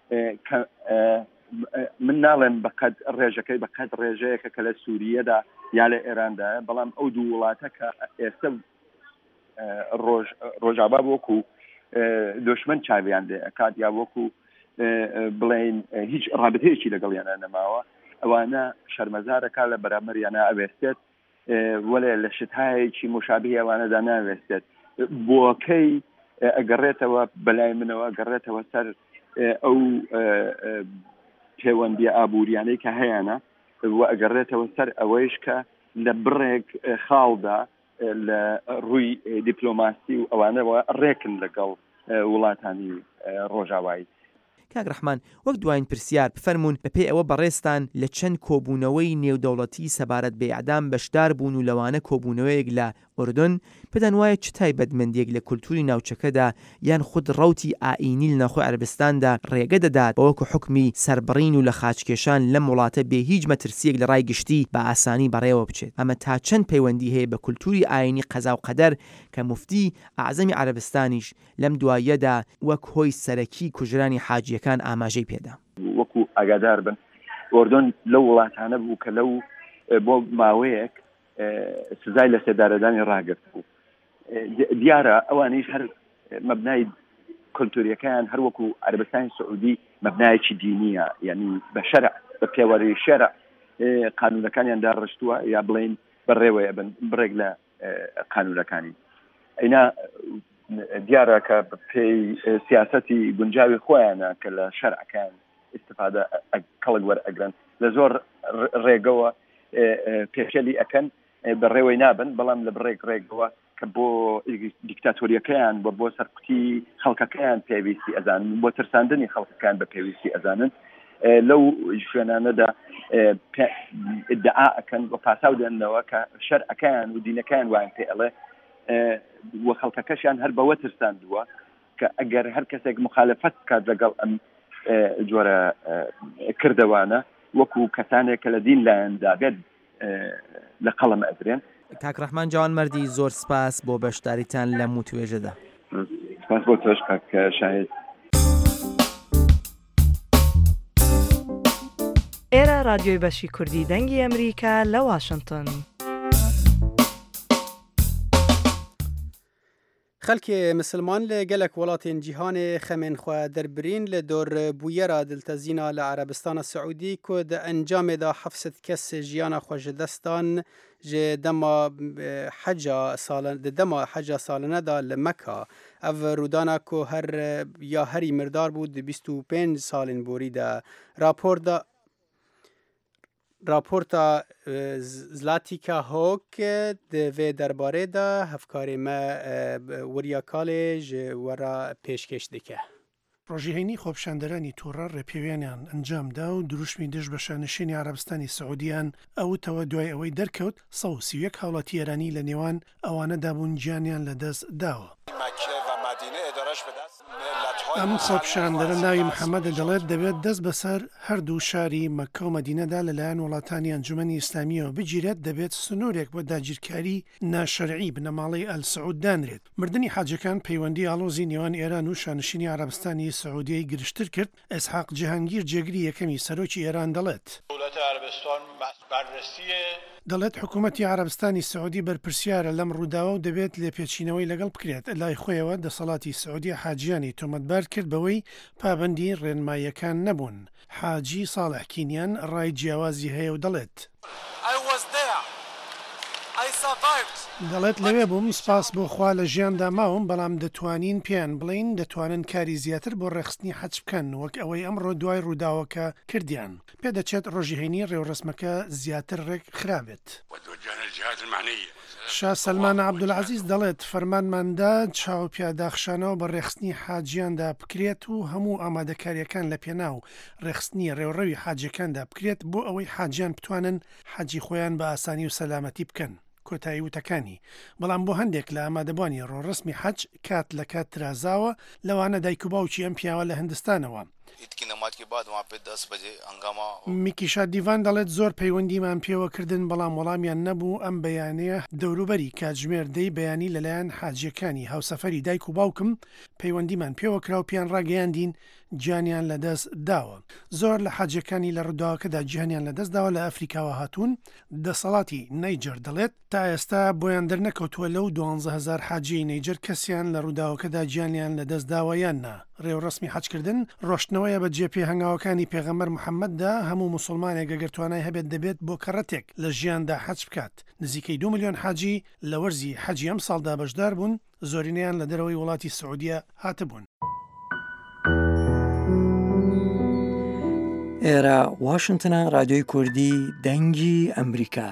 من ناڵێم بەقەد ڕێژەکەی بەقەد ڕێژەیەکە کە لە سووریەدا یا لە ئێراندایە بەڵام ئەو دوو وڵاتە کە ئێستا ڕۆژ ڕۆژابا وەکو دۆشمن چاویان لێ ئەکات یا وەکو بڵێن هیچ ڕابطەیەکی لەگەڵیانە نەماوە ئەوانە شەرمەزارەکە لە بەرامبەریانە ئەوێستێت وەڵێ لە شتایەکی مشابهی ئەوانەدا ناوێستێت بۆکەی ئەگەڕێتەوە بەلای منەوە گەڕێتەوە سەر ئەو پەیوەندی ئابوووریانەی کە هەیەە و ئەگەڕێتەوە سەر ئەوەیش کە لە بڕێک خاڵدا لە ڕووی دیپلۆماسی و ئەوانەوە ڕێکن لەگەڵ وڵاتانی ڕۆژاوایی. کاک ڕەحمان وەک دوایین پرسیار بفەرمونون بەپێی ئەوە بەڕێستان لە چەند کۆبوونەوەی نێودەوڵەتی سەبارەت بە ئیعدام بەشدار بوون و لەوانە کۆبوونەوەیەک لە ئوردن پێدان وایە چ تایبەتمەندێک لە کولتوری ناوچەکەدا یان خود ڕەوتی ئائینی لە ناوخۆی عەرەبستاندا ڕێگە دەدات بەوەکو حکمی سەربڕین و لە خاچکێشان لەم وڵاتە بێ هیچ مەترسیەک لە ڕای گشتی بە ئاسانی بەڕێوە بچێت. ئەمە تا چەند پەیوەندی هەیە بە کولتوری ئاینی قەزا و قەدەر کە موفتی ئەعزەمی عەرەبستانیش لەم دواییەدا وەک هۆی سەرەکی کوژرانی حاجیەکان ئاماژەی پێدا. وەکو ئاگادار بن ئوردن لەو وڵاتانە بوو کە لەو بۆ ماوەیەک سزای لە سێدارەدانی ڕاگرت بوو. دیارە ئەوانیش هەر مەبنای کولتوریەکەیان هەر وەکو عەرەبستانی سعودی مەبنایەکی دینیە یعنی بە شەرع بە پێوەری شەرع قانونەکانیان داڕشتووە یا بڵێن بەڕێوەیە بن بڕێک لە قانونەکانی ئەینا دیارە کە پێی سیاسەتی گونجاوی خۆیانە کە لە شەرعەکان استفادە کەڵک وەرئەگرن لە زۆر ڕێگەوە پێشێلی ئەکەن بەڕێوەی نابن بەڵام لە بڕێک ڕێگەوە کە بۆ دیکتاتۆریەکەیان بۆ بۆ سەرکوتی خەڵکەکەیان پێویستی ئەزانن بۆ ترساندنی خەڵکەکان بە پێویستی ئەزانن لەو شوێنانەدا ئیدعا ئەکەن بۆ پاساو دێننەوە کە شەرعەکەیان و دینەکەیان وایان پێ ئەڵێ وە خەڵکەکەشیان هەر بەوە ترساندووە کە ئەگەر هەر کەسێک مخالفەت کات لەگەڵ ئەم جۆرە کردەوانە وەکو کەسانێک کە لە دین لایەندا بێت لە قەڵم ئەدرێن. کاک ڕەحمان جوانمەردی زۆر سپاس بۆ بەشداریتان لەم وتوێژەدا. سپاس بۆ تۆش کاک شاهید. ئێرە رادیۆی بەشی کوردی دەنگی ئەمریکا لە واشنگتن. خەڵکی مسلمان لە gelek welatên cîhanê xemên xwe derbirin li dorbûyera diltezîna li Erebistana Siûdî ku di encamê da heft kes jiyana xwe ji dest dan ji dema heca di dema heca salîne da li Meka. Ev rûdana ku her ya herî mirdar bû di bîst û pênc salên borî de rapor da Raporta Zlatika Hawk di vê derbarê de hevkarê me Wiriya Kalê ji wera pêşkêş dike. ڕۆژیهێنی خۆپشاندەرانی تووڕە ڕێپێویانیان ئەنجامدا و دروشمی دژ بە شانشینی عەرەبستانی سعودیان ئەوتەوە دوای ئەوەی دەرکەوت سە و سی و یەک هاوڵاتی ئێرانی لە نێوان ئەوانەدا بوون گیانیان لەدەست داوە. ئەم خۆپشاندەرە ناوی محەممەدە دەڵێت دەبێت دەست بەسەر هەردوو شاری مەکە و مەدینەدا لەلایەن وڵاتانی ئەنجومەنی ئیسلامیەوە بگیرێت دەبێت سنوورێک بۆ داگیرکاری ناشەرعی بنەماڵەی ئەل-سعود دانرێت. مردنی حاجەکان پەیوەندی ئاڵۆزی نێوان ئێران و شانشینی عەرەبستانی سعودیەی گرشتر کرد. ئێسحاق جیهانگیر جێگری یەکەمی سەرۆکی ئێران دەڵێت دەڵێت حکوومەتی عەرەبستانی سعودی بەرپرسیارە لەم ڕووداوە و دەبێت لێپێچینەوەی لەگەڵ بکرێت. لای خۆیەوە دەسەڵاتی سعودی حاجیانی تۆمەتبار کرد بەوەی پابەندی ڕێنماییەکان نەبوون. حاجی ساڵح کینیان ڕای جیاوازی هەیە و دەڵێت دەڵێت لەوێ بووم سپاس بۆ خوا لە ژیاندا ماوم بەڵام دەتوانین پێیان بڵین دەتوانن کاری زیاتر بۆ ڕێخستنی حەج بکەن وەک ئەوەی ئەمڕۆ دوای ڕووداوەکە کردیان. پێدەچێت ڕۆژیهێنی ڕێوڕسمەکە زیاتر ڕێک خرابێت. شا سەلمان عەبدولعەزیز دەڵێت فەرمانماندا چاوپیاداخشانەوە بە ڕێخستنی حاجیاندا بکرێت و هەموو ئامادەکاریەکان لە پێناو ڕێخستنی ڕێوڕەوی حاجەکاندا بکرێت بۆ ئەوەی حاجیان بتوانن حەجی خۆیان بە ئاسانی و سەلامەتی بکەن. کۆتایی وتەکانی بەڵام بۆ هەندێک لە ئامادەبوانی ڕۆڕسمی حەج کات لە کات ترازاوە لەوانە دایک و باوکی ئەم پیاوە لە هەندستانەوە میکیشا دیڤان دەڵێت زۆر پەیوەندیمان پێوەکردن بەڵام وەڵامیان نەبوو ئەم بەیانەیە دەوروبەری کاتژمێر دەی بەیانی لەلایەن حاجیەکانی هاوسەفەری دایک و باوکم پەیوەندیمان پێوەکرا و پیان ڕاگەیاندین گیانیان لەدەست داوە. زۆر لە حاجەکانی لە ڕووداوەکەدا گیانیان لەدەست داوە لە ئەفریکاوە هاتوون. دەسەڵاتی نەیجەر دەڵێت تا ئێستا بۆیان دەرنەکەوتووە لەو دوانزە هەزار حاجی نەیجەر کەسیان لە ڕووداوەکەدا گیانیان لەدەست داوە یان نا. ڕێوەڕەسمی حەجکردن ڕۆشتنەوەیە بە جێپێ هەنگاوەکانی پێغەمبەر محەممەددا هەموو مسلمانێک گەگەر توانای هەبێت دەبێت بۆ کەڕەتێک لە ژیاندا حەج بکات. نزیکەی دو ملیۆن حاجی لە وەرزی حەجی ئەم ساڵدا بەشدار بوون، زۆرینەیان لە دەرەوەی وڵاتی سعودیە هاتبوون. ئێرە واشنگتنە، رادیۆی کوردی دەنگی ئەمریکا.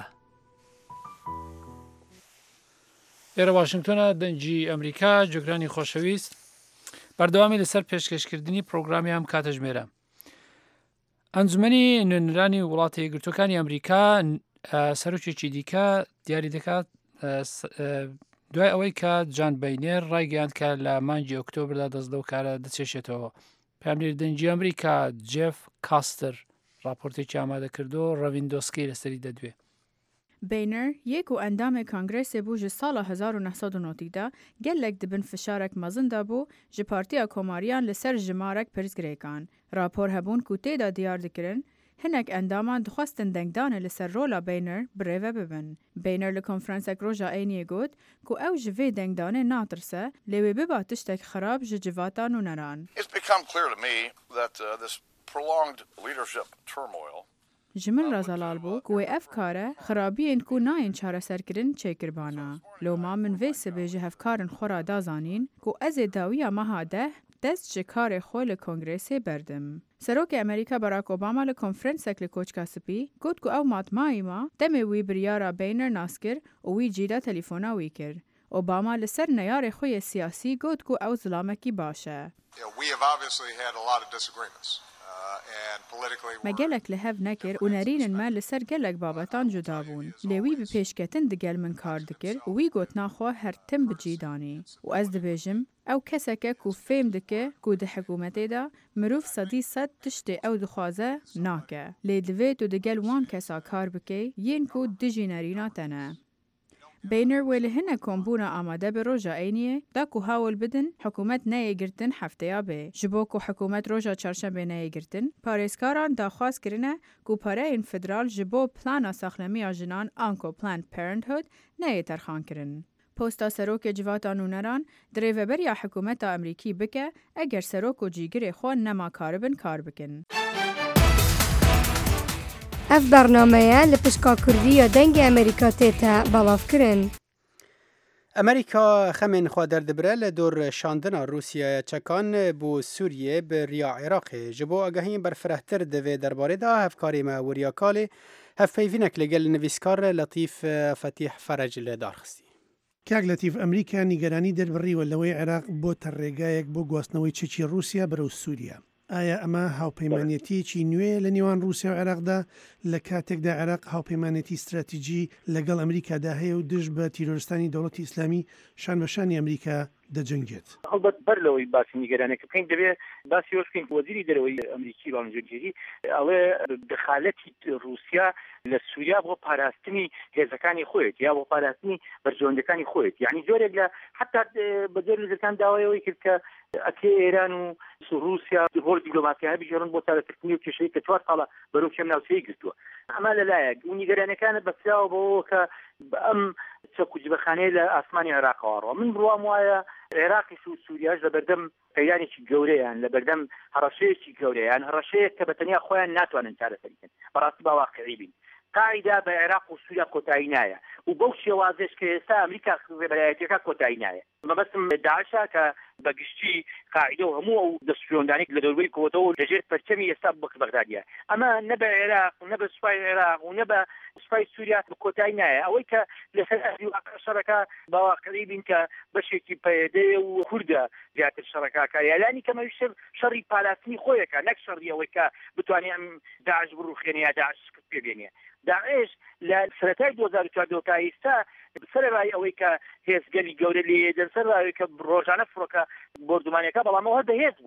ئێرە واشنگتنە دەنگی ئەمریکا. جۆگرانی خۆشەویست، بەردەوامی لەسەر پێشکەشکردنی پرۆگرامی ئەم کاتەژمێرە. ئەنجومەنی نوێنەرانی وڵاتی یەکگرتووەکانی ئەمریکا سەرۆکێکی دیکە دیاری دەکات دوای ئەوەی کە جان بەینێر ڕایگەیاند کە لە مانگی ئۆکتۆبردا دەست لەو کارە دەچێشێتەوە. پامنێر دەنگی ئەمریکا جێف کاستر راپۆرتێکی ئامادە کردو ڕەڤیندۆسکی لەسەری دەدوێ. بینەر یەک و ئەندامێ کانگرێسێ بوو ji ساڵا هەزار و نەحسەد و نۆتیدا gelek dibin fişarek mezin da bû ji Partiya Komariyan li ser jimarek pirsgirêkan. Rapor hebûn ku têda diyar dikirin, hinek endaman dixwastin dengdanê li ser rola Boehner birêve bibin. Boehner li konferansek roja Eyniyê got ku ew ji vê dengdanê natirse lê wê biba tiştek xerab ji civata nûneran. It's become clear to me that uh, this prolonged leadership turmoil ji min rezalal bû ku wê ev kare xerabiyên ku nayên çareserkirin çêkirbana. Loma min vê sibê ji hevkarên xwe ra dazanîn ku ez ê dawiya meha deh dest ji karê xwe li Kongrêsê berdim. Serokê Amerîka Barack Obama li konferansek li Koçka Spî got ku ew matmayî ma demê wî biryara Boehner nas kir û wî cîda telefona wî kir. Obama li ser neyarê xwe yê siyasî got ku ew zilamekî baş e. Me gelek li hev nekir û nerînên me li ser gelek babetan cuda bûn. Lê wî bi pêşketin digel min kar dikir û wî gotina xwe her tim bi cî danî. û ez dibêjim ew keseke ku fêm dike ku di hikûmetê de mirov sedî sed tiştê ew dixwaze nake. Lê divê tu digel wan kesa kar bikê yên ku dijî nerîna te ne. Boehner wê li hinek kombûna amade bi roja Eyniyê da ku hawil bidin hikûmet neyê girtin hefteya bê. Ji bo ku hikûmet roja çarşembê neyê girtin, parêzkaran daxwaz kirine ku pareyên federal ji bo plana saxlemiya jinan anko Planned Parenthood neyê terxan kirin. Posta serokê civata nûneran dirêveberiya hikûmeta Amerîkî bike eger serok û cîgirê xwe nema karibin kar bikin. Ev bernameya li pişka Kurdiya dengê Amerîka tête belavkirin. ئەمریکا خەمێن خوا دەردەبرە لە دۆر شاندنا رووسیایە چەکان بۆ سووریێ بە ڕیا عێراقê ji bo agahiyên berfirehtir divê derbarêda hevkarê me weriya kalê hevpeyvînek lêgel nivîskar Letîf Fetîh Ferej li darxistî. کاک لەتیف ئەمریکا نیگەرانی دەربڕیوە لەوەی عێراق بۆتە ڕێگایەک بۆ گواستنەوەی چەکی رووسیا بەرەو سووریا. ئایا ئەمە هاوپەیمانەتیەکی نوێ لە نێوان رووسیا و عێراقدا لە کاتێکدا عێراق هاوپەیمانەتی استراتیژی لەگەڵ ئەمریکادا هەیە و دژ بە تیرۆریستانی دەوڵەتی ئیسلامی شانبەشانی ئەمریکا دەجەنگێت؟ هەڵبەت بەر لەوەی باسی نیگەرانەکە بکەین دەبێت باسی ئەوش بکەین وەزیری دەرەوەی ئەمریکی ڕۆژێری ئەڵێ دخالەتی رووسیا لە سووریا بۆ پاراستنی هێزەکانی خۆیت یا بۆ پاراستنی بەرژەوەندەکانی خۆیت، یعنی زۆرێک لە حتا بە زۆر لەکان داوایەوەی کرد کە ئەکێ ئێران و رووسیا هۆڵ دیپلۆماسیانە بژێڕن بۆ چارەسەرکردنی و کێشەی کە چوار ساڵە بەرەو کێم ناوچەیە گرتووە. ئەمە لەلایەک و نیگەرانەکانە بەسراوە بەوە کە ئەم چەکوجبەخانەیە لە ئاسمانی عێراقەوەڕەوە. من بڕوام وایە عێراقیش و سووریاش لە بەردەم پەیدانێکی گەورەیان لە بەردەم هەڕەشەیەکی گەورەیان هەڕەشەیە کە بەتەنیا خۆیان ناتوانن چارەسەریکەن. بەڕاستی با واقعی بین. قاعده بە عێراق و سووریا کۆتایی نایە و بەو شێوازش کە ئێستا ئەمریکا بەلایەتیەکە کۆتایی نایە. مەبەستم داعشە کە بەگشتی قاعده و هەموو ئەو دەستفرۆندانێک لە دەوروبەری کۆتەوە لەژێر پەرچەمی ئێستا بەغدادیە. ئەمە نە بە عێراق و نە بە سوپای عێراق و نە بە سوپای سووریا کۆتایی نایە. ئەوەی کە لەسەر ئەرزی واقع شەڕەکە باواقعی بین کە بەشێکی پەیدەیە و کوردە زیاتر شەڕەکەکە یالانی کەمەوی شەر شەڕی پالاستنی خۆیەکە نەک شەڕی ئەوەی کە بتوانێت داعش بڕوخێنێ یا داعش سکت پێبێنێ. داعش لە سەرەتای دوو هەزار و چواردە تا ئێستا سەرەڕای ئەوەی کە هێزگەلی گەورە لێ دەن سەرڕاوی کە ڕۆژانە فڕۆکە بردومانیەکە بەڵام ئەوە بەهێز بووە.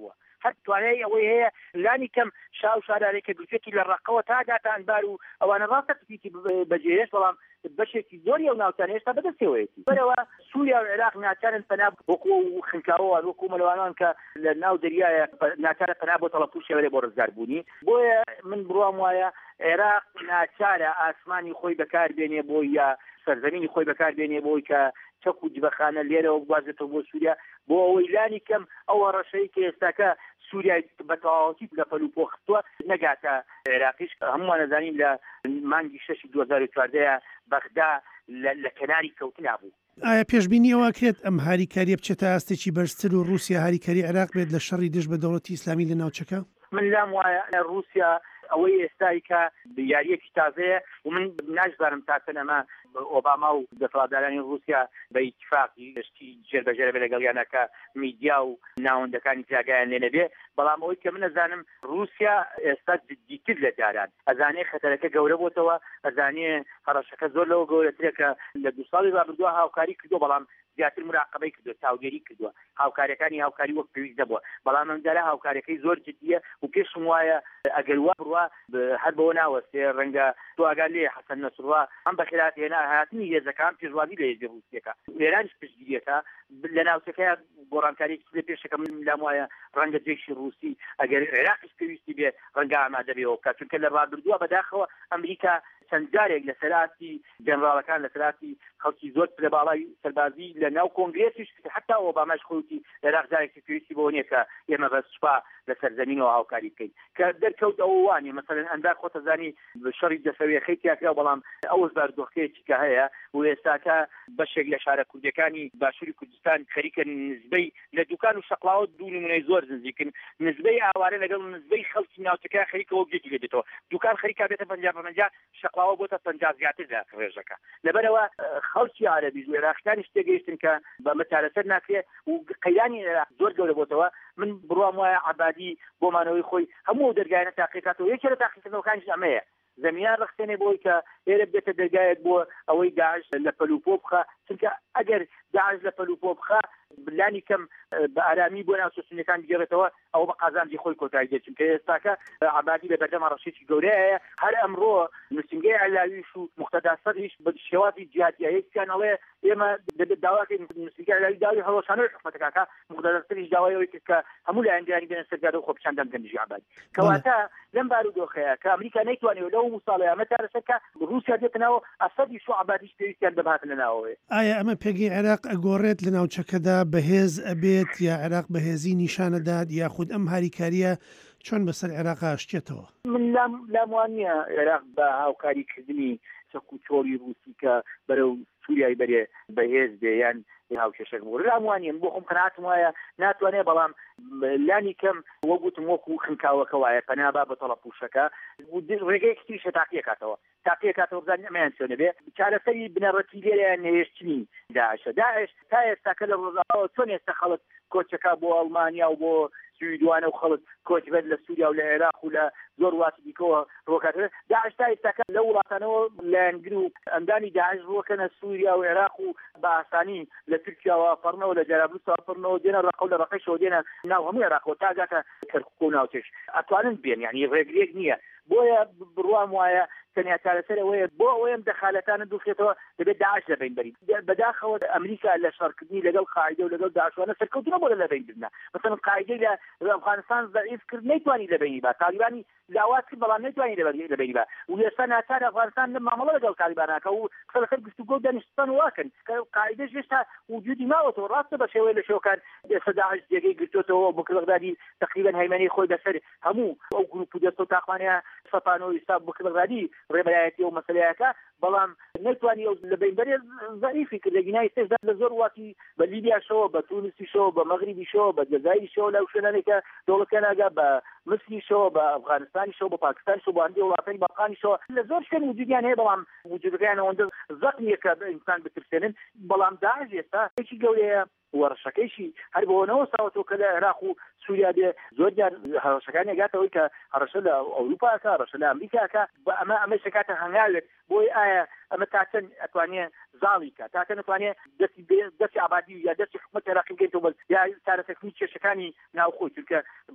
هەر توانای ئەوەی هەیە لانی کەم شاو شارارێک کە گوچێتی لە ڕقەوە تا داتانبار و ئەوانە ڕاستە تپیتی بەجێهێش بەڵام بەشێکی زۆری ئەو ناوچانە هێشتا بەدەستێوەیەتی بەرەوە سووریا و عێراق ناچارن پەنا وەکو خنکاوەوە وەکو مەلەوانان کە لە ناو دەریایە ناچارە پەنا بۆ تەڵەپوو شێوەرێ بۆ ڕزگاربوونی بۆیە من بڕوام وایە عێراق ناچارە ئاسمانی خۆی بەکاربێنێ بۆی یا سەرزەمینی خۆی بەکاربێنێ بۆی کە چەک و جبەخانە لێرەوە بوازێتەوە بۆ سووریا بۆ ئەوەی لانی کەم ئەو ڕەشەی کە ئێستاکە سووریای بە تەواوەتی لە پەلوپۆ خستووە نەگاتە عێراقیش هەمووان نەزانین لە مانگی شەشی دوو هەزار و چواردەیە بەغدا لە کەناری کەوتنا بوو. ئایا پێشبینی ئەوە کرێت ئەم هاریکاریە بچێتە ئاستێکی بەرزتر و رووسیا هاریکاری عێراق بێت لە شەڕی دژ بە دەوڵەتی ئیسلامی لە ناوچەکە؟ من لام وایە لە رووسیا ئەوەی ئێستایی کە یاریەکی تازەیە و من ناشزانم تاکەنەما ئۆباما و دەسەڵاتدارانی رووسیا بە ئیتفاقی گشتی جێربەجێرە بێ لەگەڵ یانەکە میدیا و ناوەندەکانی جاگایان لێ نەبێ بەڵام ئەوەی کە من ئەزانم رووسیا ئێستا جددیتر لە جاران ئەزانێ خەتەرەکە گەورە بۆتەوە ئەزانێ هەڕەشەکە زۆر لەوە گەورەترە کە لە دو ساڵی ڕابردووە هاوکاری کردو بەڵام زیاتر مراقبەی کردو تاوگەری کردووە هاوکاریەکانی هاوکاری وەک پێویست دەبووە بەڵام ئەمجارە هاوکاریەکەی زۆر جدیە و پێشم وایە ئەگەر وا بڕوا هەر بەوە ناوەستێ ڕەنگە تۆ ئاگال لێ حەسەن نەسڕوا ئەم بەخێرات هێنا هاتنی هێزەکان پێشوازی لە هێزی رووسیەکە ئێرانیش پشتگیریەکە لە ناوچەکەیە گۆڕانکاریی لە پێشەکە من لام وایە ڕەنگە جێشی رووسی ئەگەر عێراقیش پێویستی بێ ڕەنگە ئامادە بێەوە بکات چونکە لە ڕابردووە بەداخەوە ئەمریکا چەند جارێک لە سەراتی جەنراڵەکان لە سەراتی خەڵکی زۆر لە باڵای سەربازی لە ناو کۆنگرێسیش حتا ئۆباماش خۆتی عێراق جارێکی پێویستی بۆ نییە کە ئێمە بە سوپا لە سەرزەمینەوە هاوکاری بکەین کە دەرکەوت ئەو وانێ مەسەلەن ئەندار خۆتەزانی شەڕی دەسەوێخەی تیاکرا بەڵام ئەوەش باردۆخەیەکی کە هەیە و ئێستاکە بەشێک لە شارە کوردەکانی باشووری کوردستان خەریکە نزبەی لە دوکان و شەقڵاوە دوو نمونەی زۆر نزیکن نزبەی ئاوارە لەگەڵ نزبەی خەڵکی ناوچەکە خەریکەوە بجێکی لێدێتەوە دوکان خەریکا بێتە پەنجا بە پەنجا شەقڵاوە بۆتە پەنجا زیاتر لە ڕێژەکە لەبەرەوە خەڵکی عەرەبی و عێراقیانی شتێگەیشتن کە بە مەتارەسەر ناکرێ و قەیانی عێراق زۆر گەورە بۆتەوە من بڕوام وایە عەبادی بۆمانەوەی خۆی هەموو دەرگایانە تاقیقاتەوە یەکێ لە تاقیقکردنەوەکانیش ئەمەیە زەمیان ڕخسێنێ بۆی کە ئێرە بێتە دەرگایەک بۆ ئەوەی داعش لە پەلوپۆ بخە چونکە ئەگەر داعش لە پەلوپۆ بخە بلانی کەم بە ئارامی بۆ ناو سوسنەکان بگێڕێتەوە ئەوە بە قازانجی خۆی کۆتایی دێت چونکە ئێستاکە عەبادی لە بەردەما ڕەشێکی گەورەیە هەر ئەمڕۆ نووسنگەی عەلاویش و موقتەدا سەدریش بە شێوازی جیهاتیەکیان ئەڵێ ئێمە دەبێت داواکەین نووسنگەی عەلاوی داوای هەڵەشانەوەی حکومەتەکە موقتەدا سەدریش داوای کە هەموو لایەنگیانی بێنە سەرگادە و خۆپیشاندان بکەن دژی عەبادی کەواتە لەم بارودۆخەیە کە ئەمریکا نەیتوانێت لەو موساڵەیە مەتارەسەکە رووسیا دێتنەوە ئەسەدی شو عەبادیش پێویستیان دەبهاتن لەناوەوە ئایا ئەمە پێگەی عێراق ئەگۆڕێت لە ناوچەکەدا بەهێز ئەبێت یا عێراق بەهێزی نیشانەدات یاخود ئەم هاریکاریە چۆن بەسەر عێراق ئاشتێتەوە من لام وانە عێراق بە هاوکاریکردنی چەک و چۆڵی رووسی کە بەرەو سووریای بەرێ بەهێز بێ یان هاوکێشەک بۆ لاموانیم بۆ خۆم قەناعەتم وایە ناتوانێت بەڵام لانی کەم وەگوتم وەکو خنکاوەکە وایە پەنابا بە تەڵەپوشەکە ڕێگەیەکی تریشە تاقیەکاتەوە تاقیەکاتەوە بزانین ئەمەیان چۆنە بێ چارەسەری بنەڕەتی لێرەیان نەهێشتنی داعشە داعش تا ئێستاکە لە ڕۆژاوە چۆن ئێستا خەڵک کۆچەکە بۆ ئەڵمانیا و بۆ سویدوانە و خەڵک کۆچبەت لە سووریا و لە عێراق و لە زۆر وڵاتی دیکەوە ڕۆکاتەوە داعش تا ئێستاکە لە وڵاتانەوە لایەنگر و ئەندانی داعش ڕۆکەنە سووریا و عێراق و بە ئاسانی لە تورکیاوە فەڕنەوە لە جەرابلوسەوە فەڕنەوە دێنە ڕقە و لە ڕقەیشەوە دێنە ناو هەموو عێراقەوە تا گاتە کەرکووک و ناوچەش ئەتوانن بێن یعنی ڕێگرێک نییە بۆیە بڕوام وایە تەنیا چارەسەر ئەوەیە بۆ ئەوەیەم دەخالەتانە دووخێتەوە دەبێت داعش لەبین بەری بەداخەوە ئەمریکا لە شەڕکردنی لەگەڵ قاعیدە و لەگەڵ داعشوانە سەرکەوتنە بۆ لە لەبینکردنە مثلا قاعیدەی لە ئەفغانستان ضعیف کرد نەیتوانی لەبینی با تالیبانی لاوات کرد بەڵام نەیتوانی لەبینی با و ئێستا ناچار ئەفغانستان لە مامەڵە لەگەڵ تالیبانەکە و قسە لەسەر گفتوگۆ دانیشتوان واکەن کە قاعیدەش هێشتا وجودی ماوەتەوە ڕاستە بە شێوەیە لە شێوەکان ئێستا داعش جێگەی گرتوتەوە بۆ بەغدادی تقریبا هەیمەنی خۆی بەسەر هەموو ئەو گروپ و دەست و تاقوانەیە سەپانەوەی حساب بۆ بەغدادی ڕێبەرایەتی و مەسەلەیەکە بەڵام نەتوانی لەبین بەرێ ضعیفی کرد لەگینای سێدا لە زۆر واتی بە لیبیاشەوە بە تونسیشەوە بە مەغریبیشەوە بە جەزایریشەوە لەو شوێنانێکە دەوڵەتەکە ناگا بە مسریشەوە بە ئەفغانستانیشەوە بە پاکستانیشەوە بە هەندێک وڵاتانی باقانیشەوە لە زۆر شوێن وجودیان هەیە بەڵام وجودەکەیان ئەوەندە زەق نییە کە ئینسان بترسێنن بەڵام داعش ئێستا هیچی گەورەیە وەڕشەکەیشی هەر بۆنەوە ساوەتەوە کە لە عێراق و سووریا بێ زۆر جار هەڕەشەکانی ئەگاتەوەی کە هەڕەشە لە ئەوروپاکە هەڕەشە لە ئەمریکاکە بە ئەمە ئەمە شکاتە هەنگاوێت بۆی ئایا ئەمە تاچەن ئەتوانێت زاڵی کە تاکە نتوانێت دەستی دەستی ئابادی یا دەستی حکومەت عێراقی بگەیتەوە یا چارەسەرکردنی کێشەکانی ناوخۆی چونکە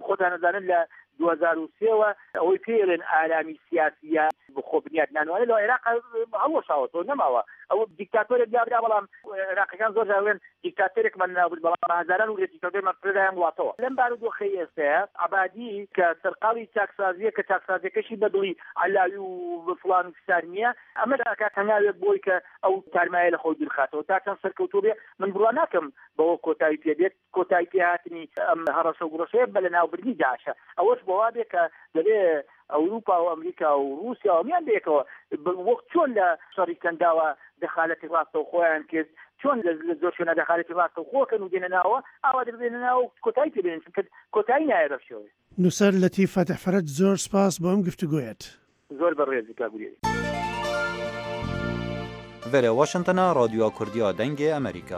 خۆتانەزانن لە دو هەزار و سێەوە ئەوەی پێڵێن ئارامی سیاسیە بخۆ بنیاد نانوانێت لە عێراق هەڵوەشاوەتەوە نەماوە ئەو دیکتاتۆرێک دیابرا بەڵام عێراقیەکان زۆر جاوێن دیکتاتۆرێکمان نابوو بەڵام هەزاران و دیکتاتۆرمان پرێدایان وڵاتەوە لەم بارودۆخەی ئێستاە عەبادی کە سەرقاڵی چاکسازیە کە چاکسازیەکەشی بەدڵی عەلاوی و فڵان و فسار نییە ئەمە ئەکات هەنگاوێک بۆی کە ئەو تارمایە لە خۆی بیرخاتەوە تا چەند سەرکەوتوو بێ من بڕوا ناکەم بەوە کۆتایی پێدێت کۆتایی پێهاتنی ئەم هەڕەشە و گڕەشەیە بە لە ناوبردنی داعشە ئەوەش بۆوا بێ کە دەبێ ئەوروپا و ئەمریکا و رووسیا ومیان بێکەوە وەک چۆن لە شەڕی کەنداوە دەخالەتی ڕاستەو خۆیان کرد چۆن لە زۆر شوێنە دەخالەتی ڕاستەو خۆکەن و دێنە ناوە ئاوا دەبێنە ناو کۆتایی پێبێن چونکە کۆتایی نایە بەشەوەی نووسەر لەتی فەتح فەرەج زۆر سپاس بۆ ئەم گفتوگۆیەت زۆر بەڕێزی کاگوریێ Vere Washingtona Radyoya Kurdiya Dengê Amerîka.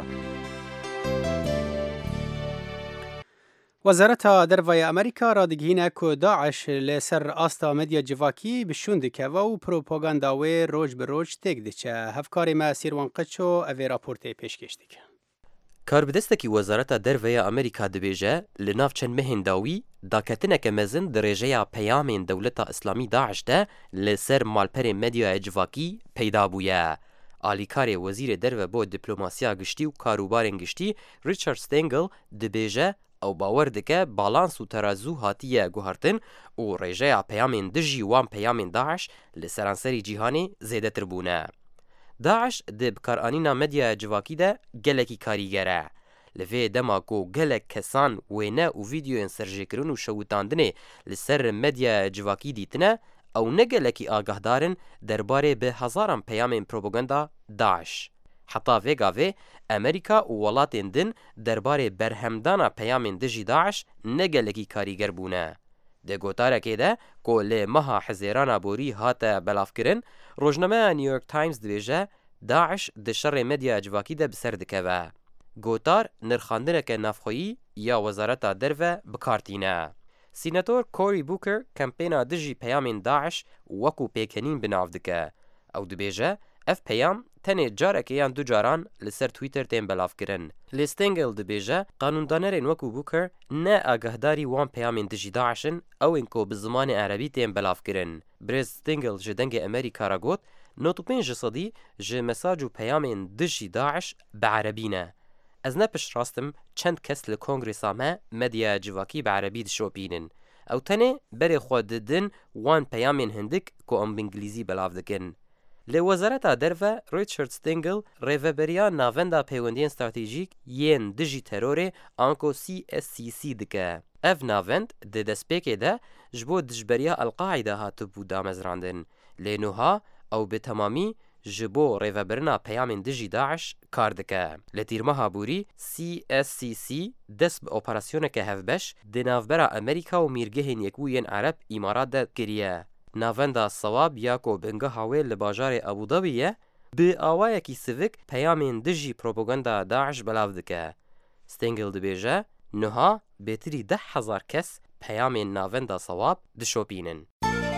Wezareta Dervaya Amerîka radigihîne ku Daeş li ser asta medya civakî bişûn dikeve û propaganda wê roj bi roj têk diçe. Hevkarê me Sîrwan Qeço ev ê raportê pêşkêş dike. Karbidestekî Wezareta Derveya Amerîka dibêje li nav çend mehên dawî daketineke mezin di rêjeya peyamên Dewleta İslamî Daeş de li ser malperên medyaya civakî peyda bûye. Alîkarê Wezîrê Derve bo diplomasiya giştî û karûbarên giştî Richard Stengel dibêje ew bawer dike balans û terazû hatiye guhartin û rêjeya peyamên dijî wan peyamên Daeş li seranserî cîhanê zêdetir bûne. Daeş di bikaranîna medyaya civakî de gelekî karîger e. Li vê dema ku gelek kesan wêne û vîdyoyên serjêkirin û şewitandinê li ser medyaya civakî dîtine, ew ne gelekî agahdarin derbarê bi hezaran peyamên propaganda Daeş. Heta vêga vê Amerîka û welatên din derbarê berhemdana peyamên dijî Daeş ne gelekî karîger bûne. Di gotarekê de ku lê meha hezêrana borî hate belavkirin, rojnameya New York Times dibêje Daeş di şerê medyaya civakî de bi ser dikeve. Gotar nirxandineke navxweyî ya Wezareta Derve bikartîne. Sînetor Cory Booker kampêna dijî peyamên Daeş wekû pêkenîn bi nav dike. Ew dibêje ev peyam tenê carekê yan du caran li ser Twitter tên belavkirin. Lê Stengel dibêje qanûndanerên wekû Booker ne agahdarî wan peyamên dijî Daeşin ew ên ku bi zimanê erebî tên belavkirin. Brez Stengel ji dengê Amerîka ra got nod û pênc sedî ji mesaj û peyamên dijî Daeş bi erebî ne. Ez ne piştrastim çend kes li kongresa me medyaya civakî bi erebî dişopînin. Ew tenê berê xwe didin wan peyamên hindik ku em bi îngilîzî belav dikin. Li Wezareta Derve Richard Stengel rêveberiya navenda peywendiyên stratejîk yên dijî terorê anko C S C C dike. Ev navend di destpêkê de ji bo dijberiya Al-Qaîda hatibû damezrandin. Lê niha ew bi temamî ji bo rêveberina peyamên dijî Daeş kar dike. Li tîrmeha borî C S C C dest bi operasyoneke hevbeş di navbera Amerîka û mîrgehên Yekbûyên Ereb Îmarat de kiriye. Navenda Sawab ya ku bingeha wê li bajarê Abu Dhabiyê bi awayekî sivik peyamên dijî propaganda Daeş belav dike. Stengel dibêje niha bêtirî deh hezar kes peyamên navenda Sawab dişopînin.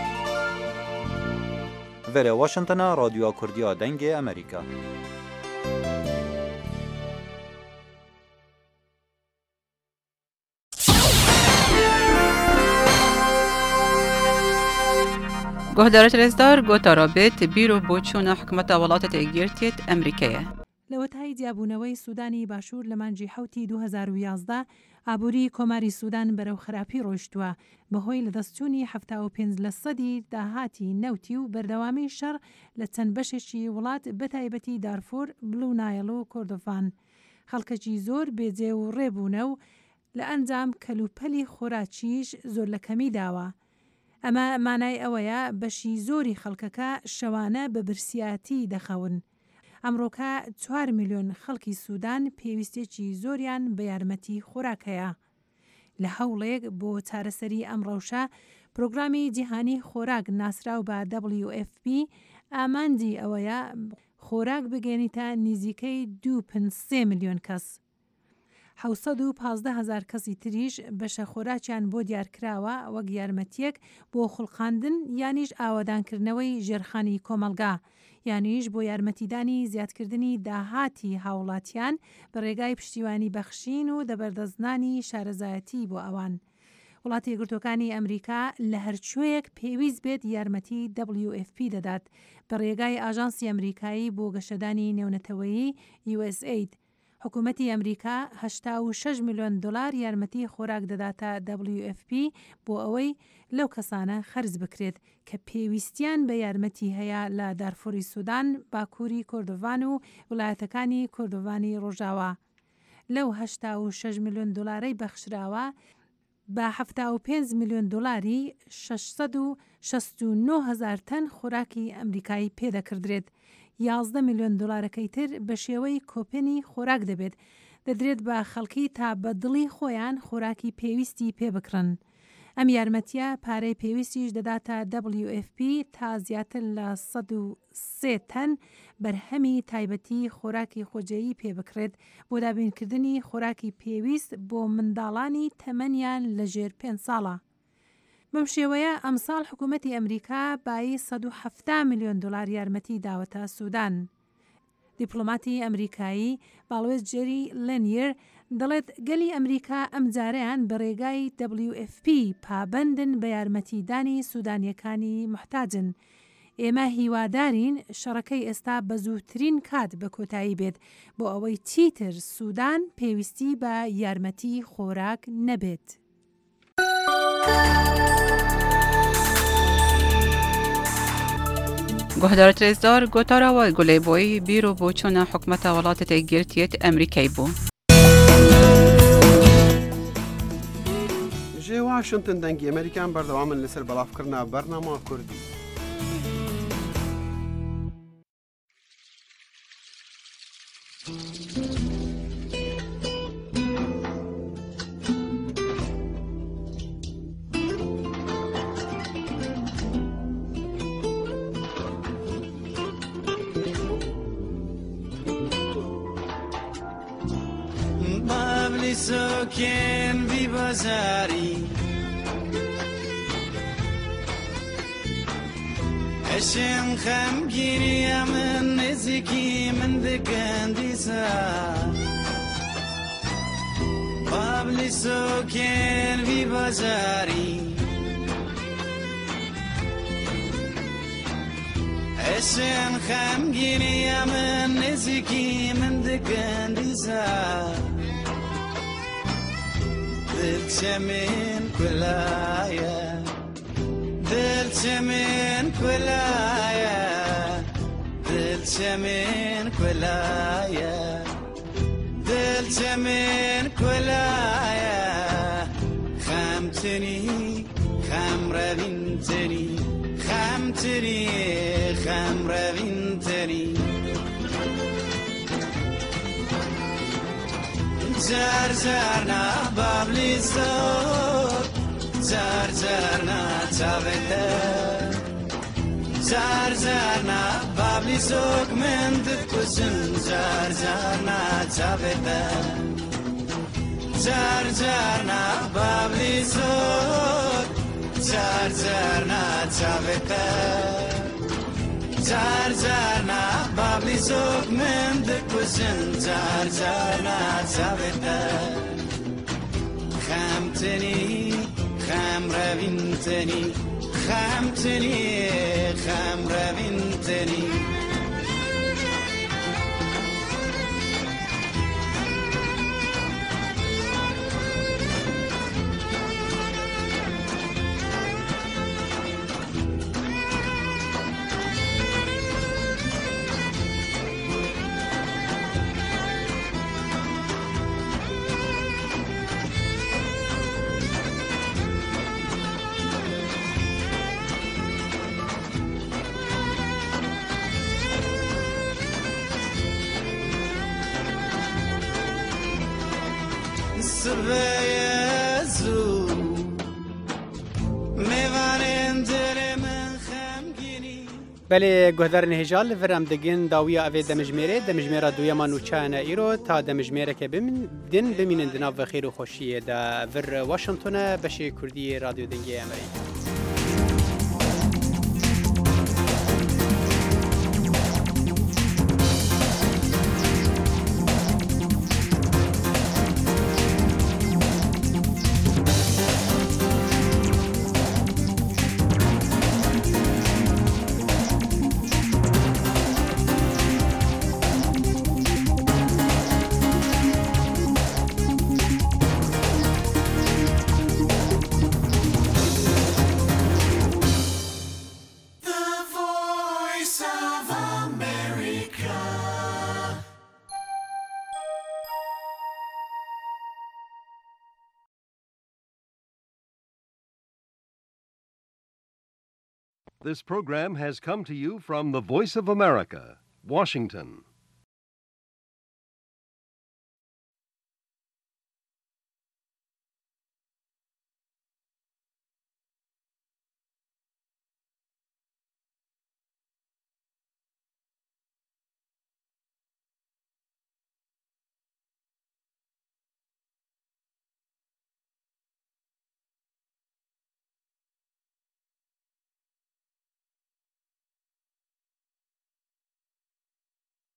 Vere Washingtona Radyoya Kurdiya Dengê Amerîka. گهدارت رزدار گوتارابێت بیرۆ بۆ چوونە حکومەتە وڵاتە تێگیرتێت ئەمریکەیە. لە وەتای جیابوونەوەی سوودانی باشوور لە مانجی حوتی دو هەزار و یازدە ئابووری کۆماری سوودان بەرەو خراپی ڕۆیشتووە بەهۆی لە دەستچوونی هەفتا و پێنج لە سەدی داهاتی نەوتی و بەردەوامی شەڕ لە چەند بەشێکی وڵات بەتایبەتی دارفۆر بلو نایل و کۆردۆفان. خەڵکەکی زۆر بێجێ و ڕێبوونە و لە ئەنجام کەلوپەلی خۆراکیش زۆر لە کەمی داوە. ئەمە مانای ئەوەیە بەشی زۆری خەڵکەکە شەوانە بە برسیاتی دەخەون. ئەمڕۆکە چوار میلیۆن خەڵکی سوودان پێویستێکی زۆریان بە یارمەتی خۆراکەیە. لە هەوڵێک بۆ چارەسەری ئەم ڕەوشە پرۆگرامی جیهانی خۆراک ناسراو بە دبلیو ئێف پی ئامانجی ئەوەیە خۆراک بگەێنیتە نزیکەی دوو پنج سێ میلیۆن کەس. حوسەد و پازدە هەزار کەسی تریش بەشە خۆراکیان بۆ دیارکراوە وەک یارمەتیەک بۆ خوڵقاندن یانیش ئاوادانکردنەوەی ژێرخانی کۆمەلگا یانیش بۆ یارمەتیدانی زیادکردنی داهاتی هاوڵاتیان بە ڕێگای پشتیوانی بەخشین و دەبەردەزنانی شارەزایەتی بۆ ئەوان. وڵاتی یەکگرتوەکانی ئەمریکا لە هەرچوەیەک پێویست بێت یارمەتی دبلیو ئەف پی دەدات بە ڕێگای ئاژانسی ئەمریکایی بۆ گەشەدانی نێونەتەوەیی یو ئەس ئەید. حکوومەتی ئەمریکا هەشتا و شەش میلیۆن دلار یارمەتی خۆراک دەداتە دبلیو ئەف پی بۆ ئەوەی لەو کەسانە خەرج بکرێت کە پێویستیان بە یارمەتی هەیە لە دارفوری سوودان، باکووری کوردوان و وڵایەتەکانی کوردوانی ڕۆژاوا. لەو هەشتا و شەش میلیۆن دلارەی بەخشراوە بە هەفتا و پێنج میلیۆن دلاری شەشسەد و شەست و نۆ هەزار تەن خۆراکی ئەمریکایی پێدەکردرێت. یازدە میلیۆن دلارەکەی تر بە شێوەی کۆپنی خۆراک دەبێت دەدرێت بە خەڵکی تا بە دڵی خۆیان خۆراکی پێویستی پێ بکڕن. ئەم یارمەتیە پارەی پێویستیش دەداتە دبلیو ئەف پی تا زیاتر لە سەد و سێ تەن بەرهەمی تایبەتی خۆراکی خۆجێیی پێ بکرێت بۆ دابینکردنی خۆراکی پێویست بۆ منداڵانی تەمەنیان لە ژێر پێنج ساڵە. بەم شێوەیە ئەمساڵ حکوومەتی ئەمریکا بای سەد و هەفتە میلیۆن دلار یارمەتی داوەتە سوودان. دیپلۆماتی ئەمریکایی باڵوێز جێری لێنیر دەڵێت گەلی ئەمریکا ئەم جارەیان بە ڕێگای دبلیو ئەف پی پابەندن بە یارمەتیدانی سوودانیەکانی محتاجن. ئێمە هیوادارین شەڕەکەی ئێستا بە زووترین کات بە کۆتایی بێت بۆ ئەوەی چیتر سوودان پێویستی بە یارمەتی خۆراک نەبێت. گۆهدارت رێزدار گۆتاراوە گولەیبۆی بیرۆ بۆ چۆنە حکومەتە وڵاتێتی گرتیت ئەمریکای بوو. ژێ واشنتن دەنگی ئەمریکان بەردەوامن لەسەر بەڵافکردنا بەرنامە کوردی. سۆکێن بی بەزاری ئەشێن خەمگیریە من نزیکی من دەکەن دیسا بابلی سۆکێن بی بەزاری ئەشێن خەمگیریە من نزیکی من دەکەن دیسا دلچمن کلایا دلچمن کلایا دلچمن کلایا دلچمن کلایا خمتنی خم روینتنی خمتنی خم روینتنی زار زارنا بابلی سوک زار زارنا چاوته زار زارنا بابلی سوک من دکوسن زار زارنا چاوته زار زارنا بابلی سوک زار زارنا چاوته زار زارنا بابلی سوک من دکوسن زار زارنا چاوته خمتنی خم روینتنی خمتنی خم روینتنی بله گهدار نهجال ورم دگین داویا اوی دمجمیره دمجمیره دویما نوچانه ایرو تا دمجمیره که بمین دن بمینن دناو و خیر و خوشیه دا ور واشنطن بشه کردی رادیو دنگی امریکا. This program has come to you from the Voice of America, Washington.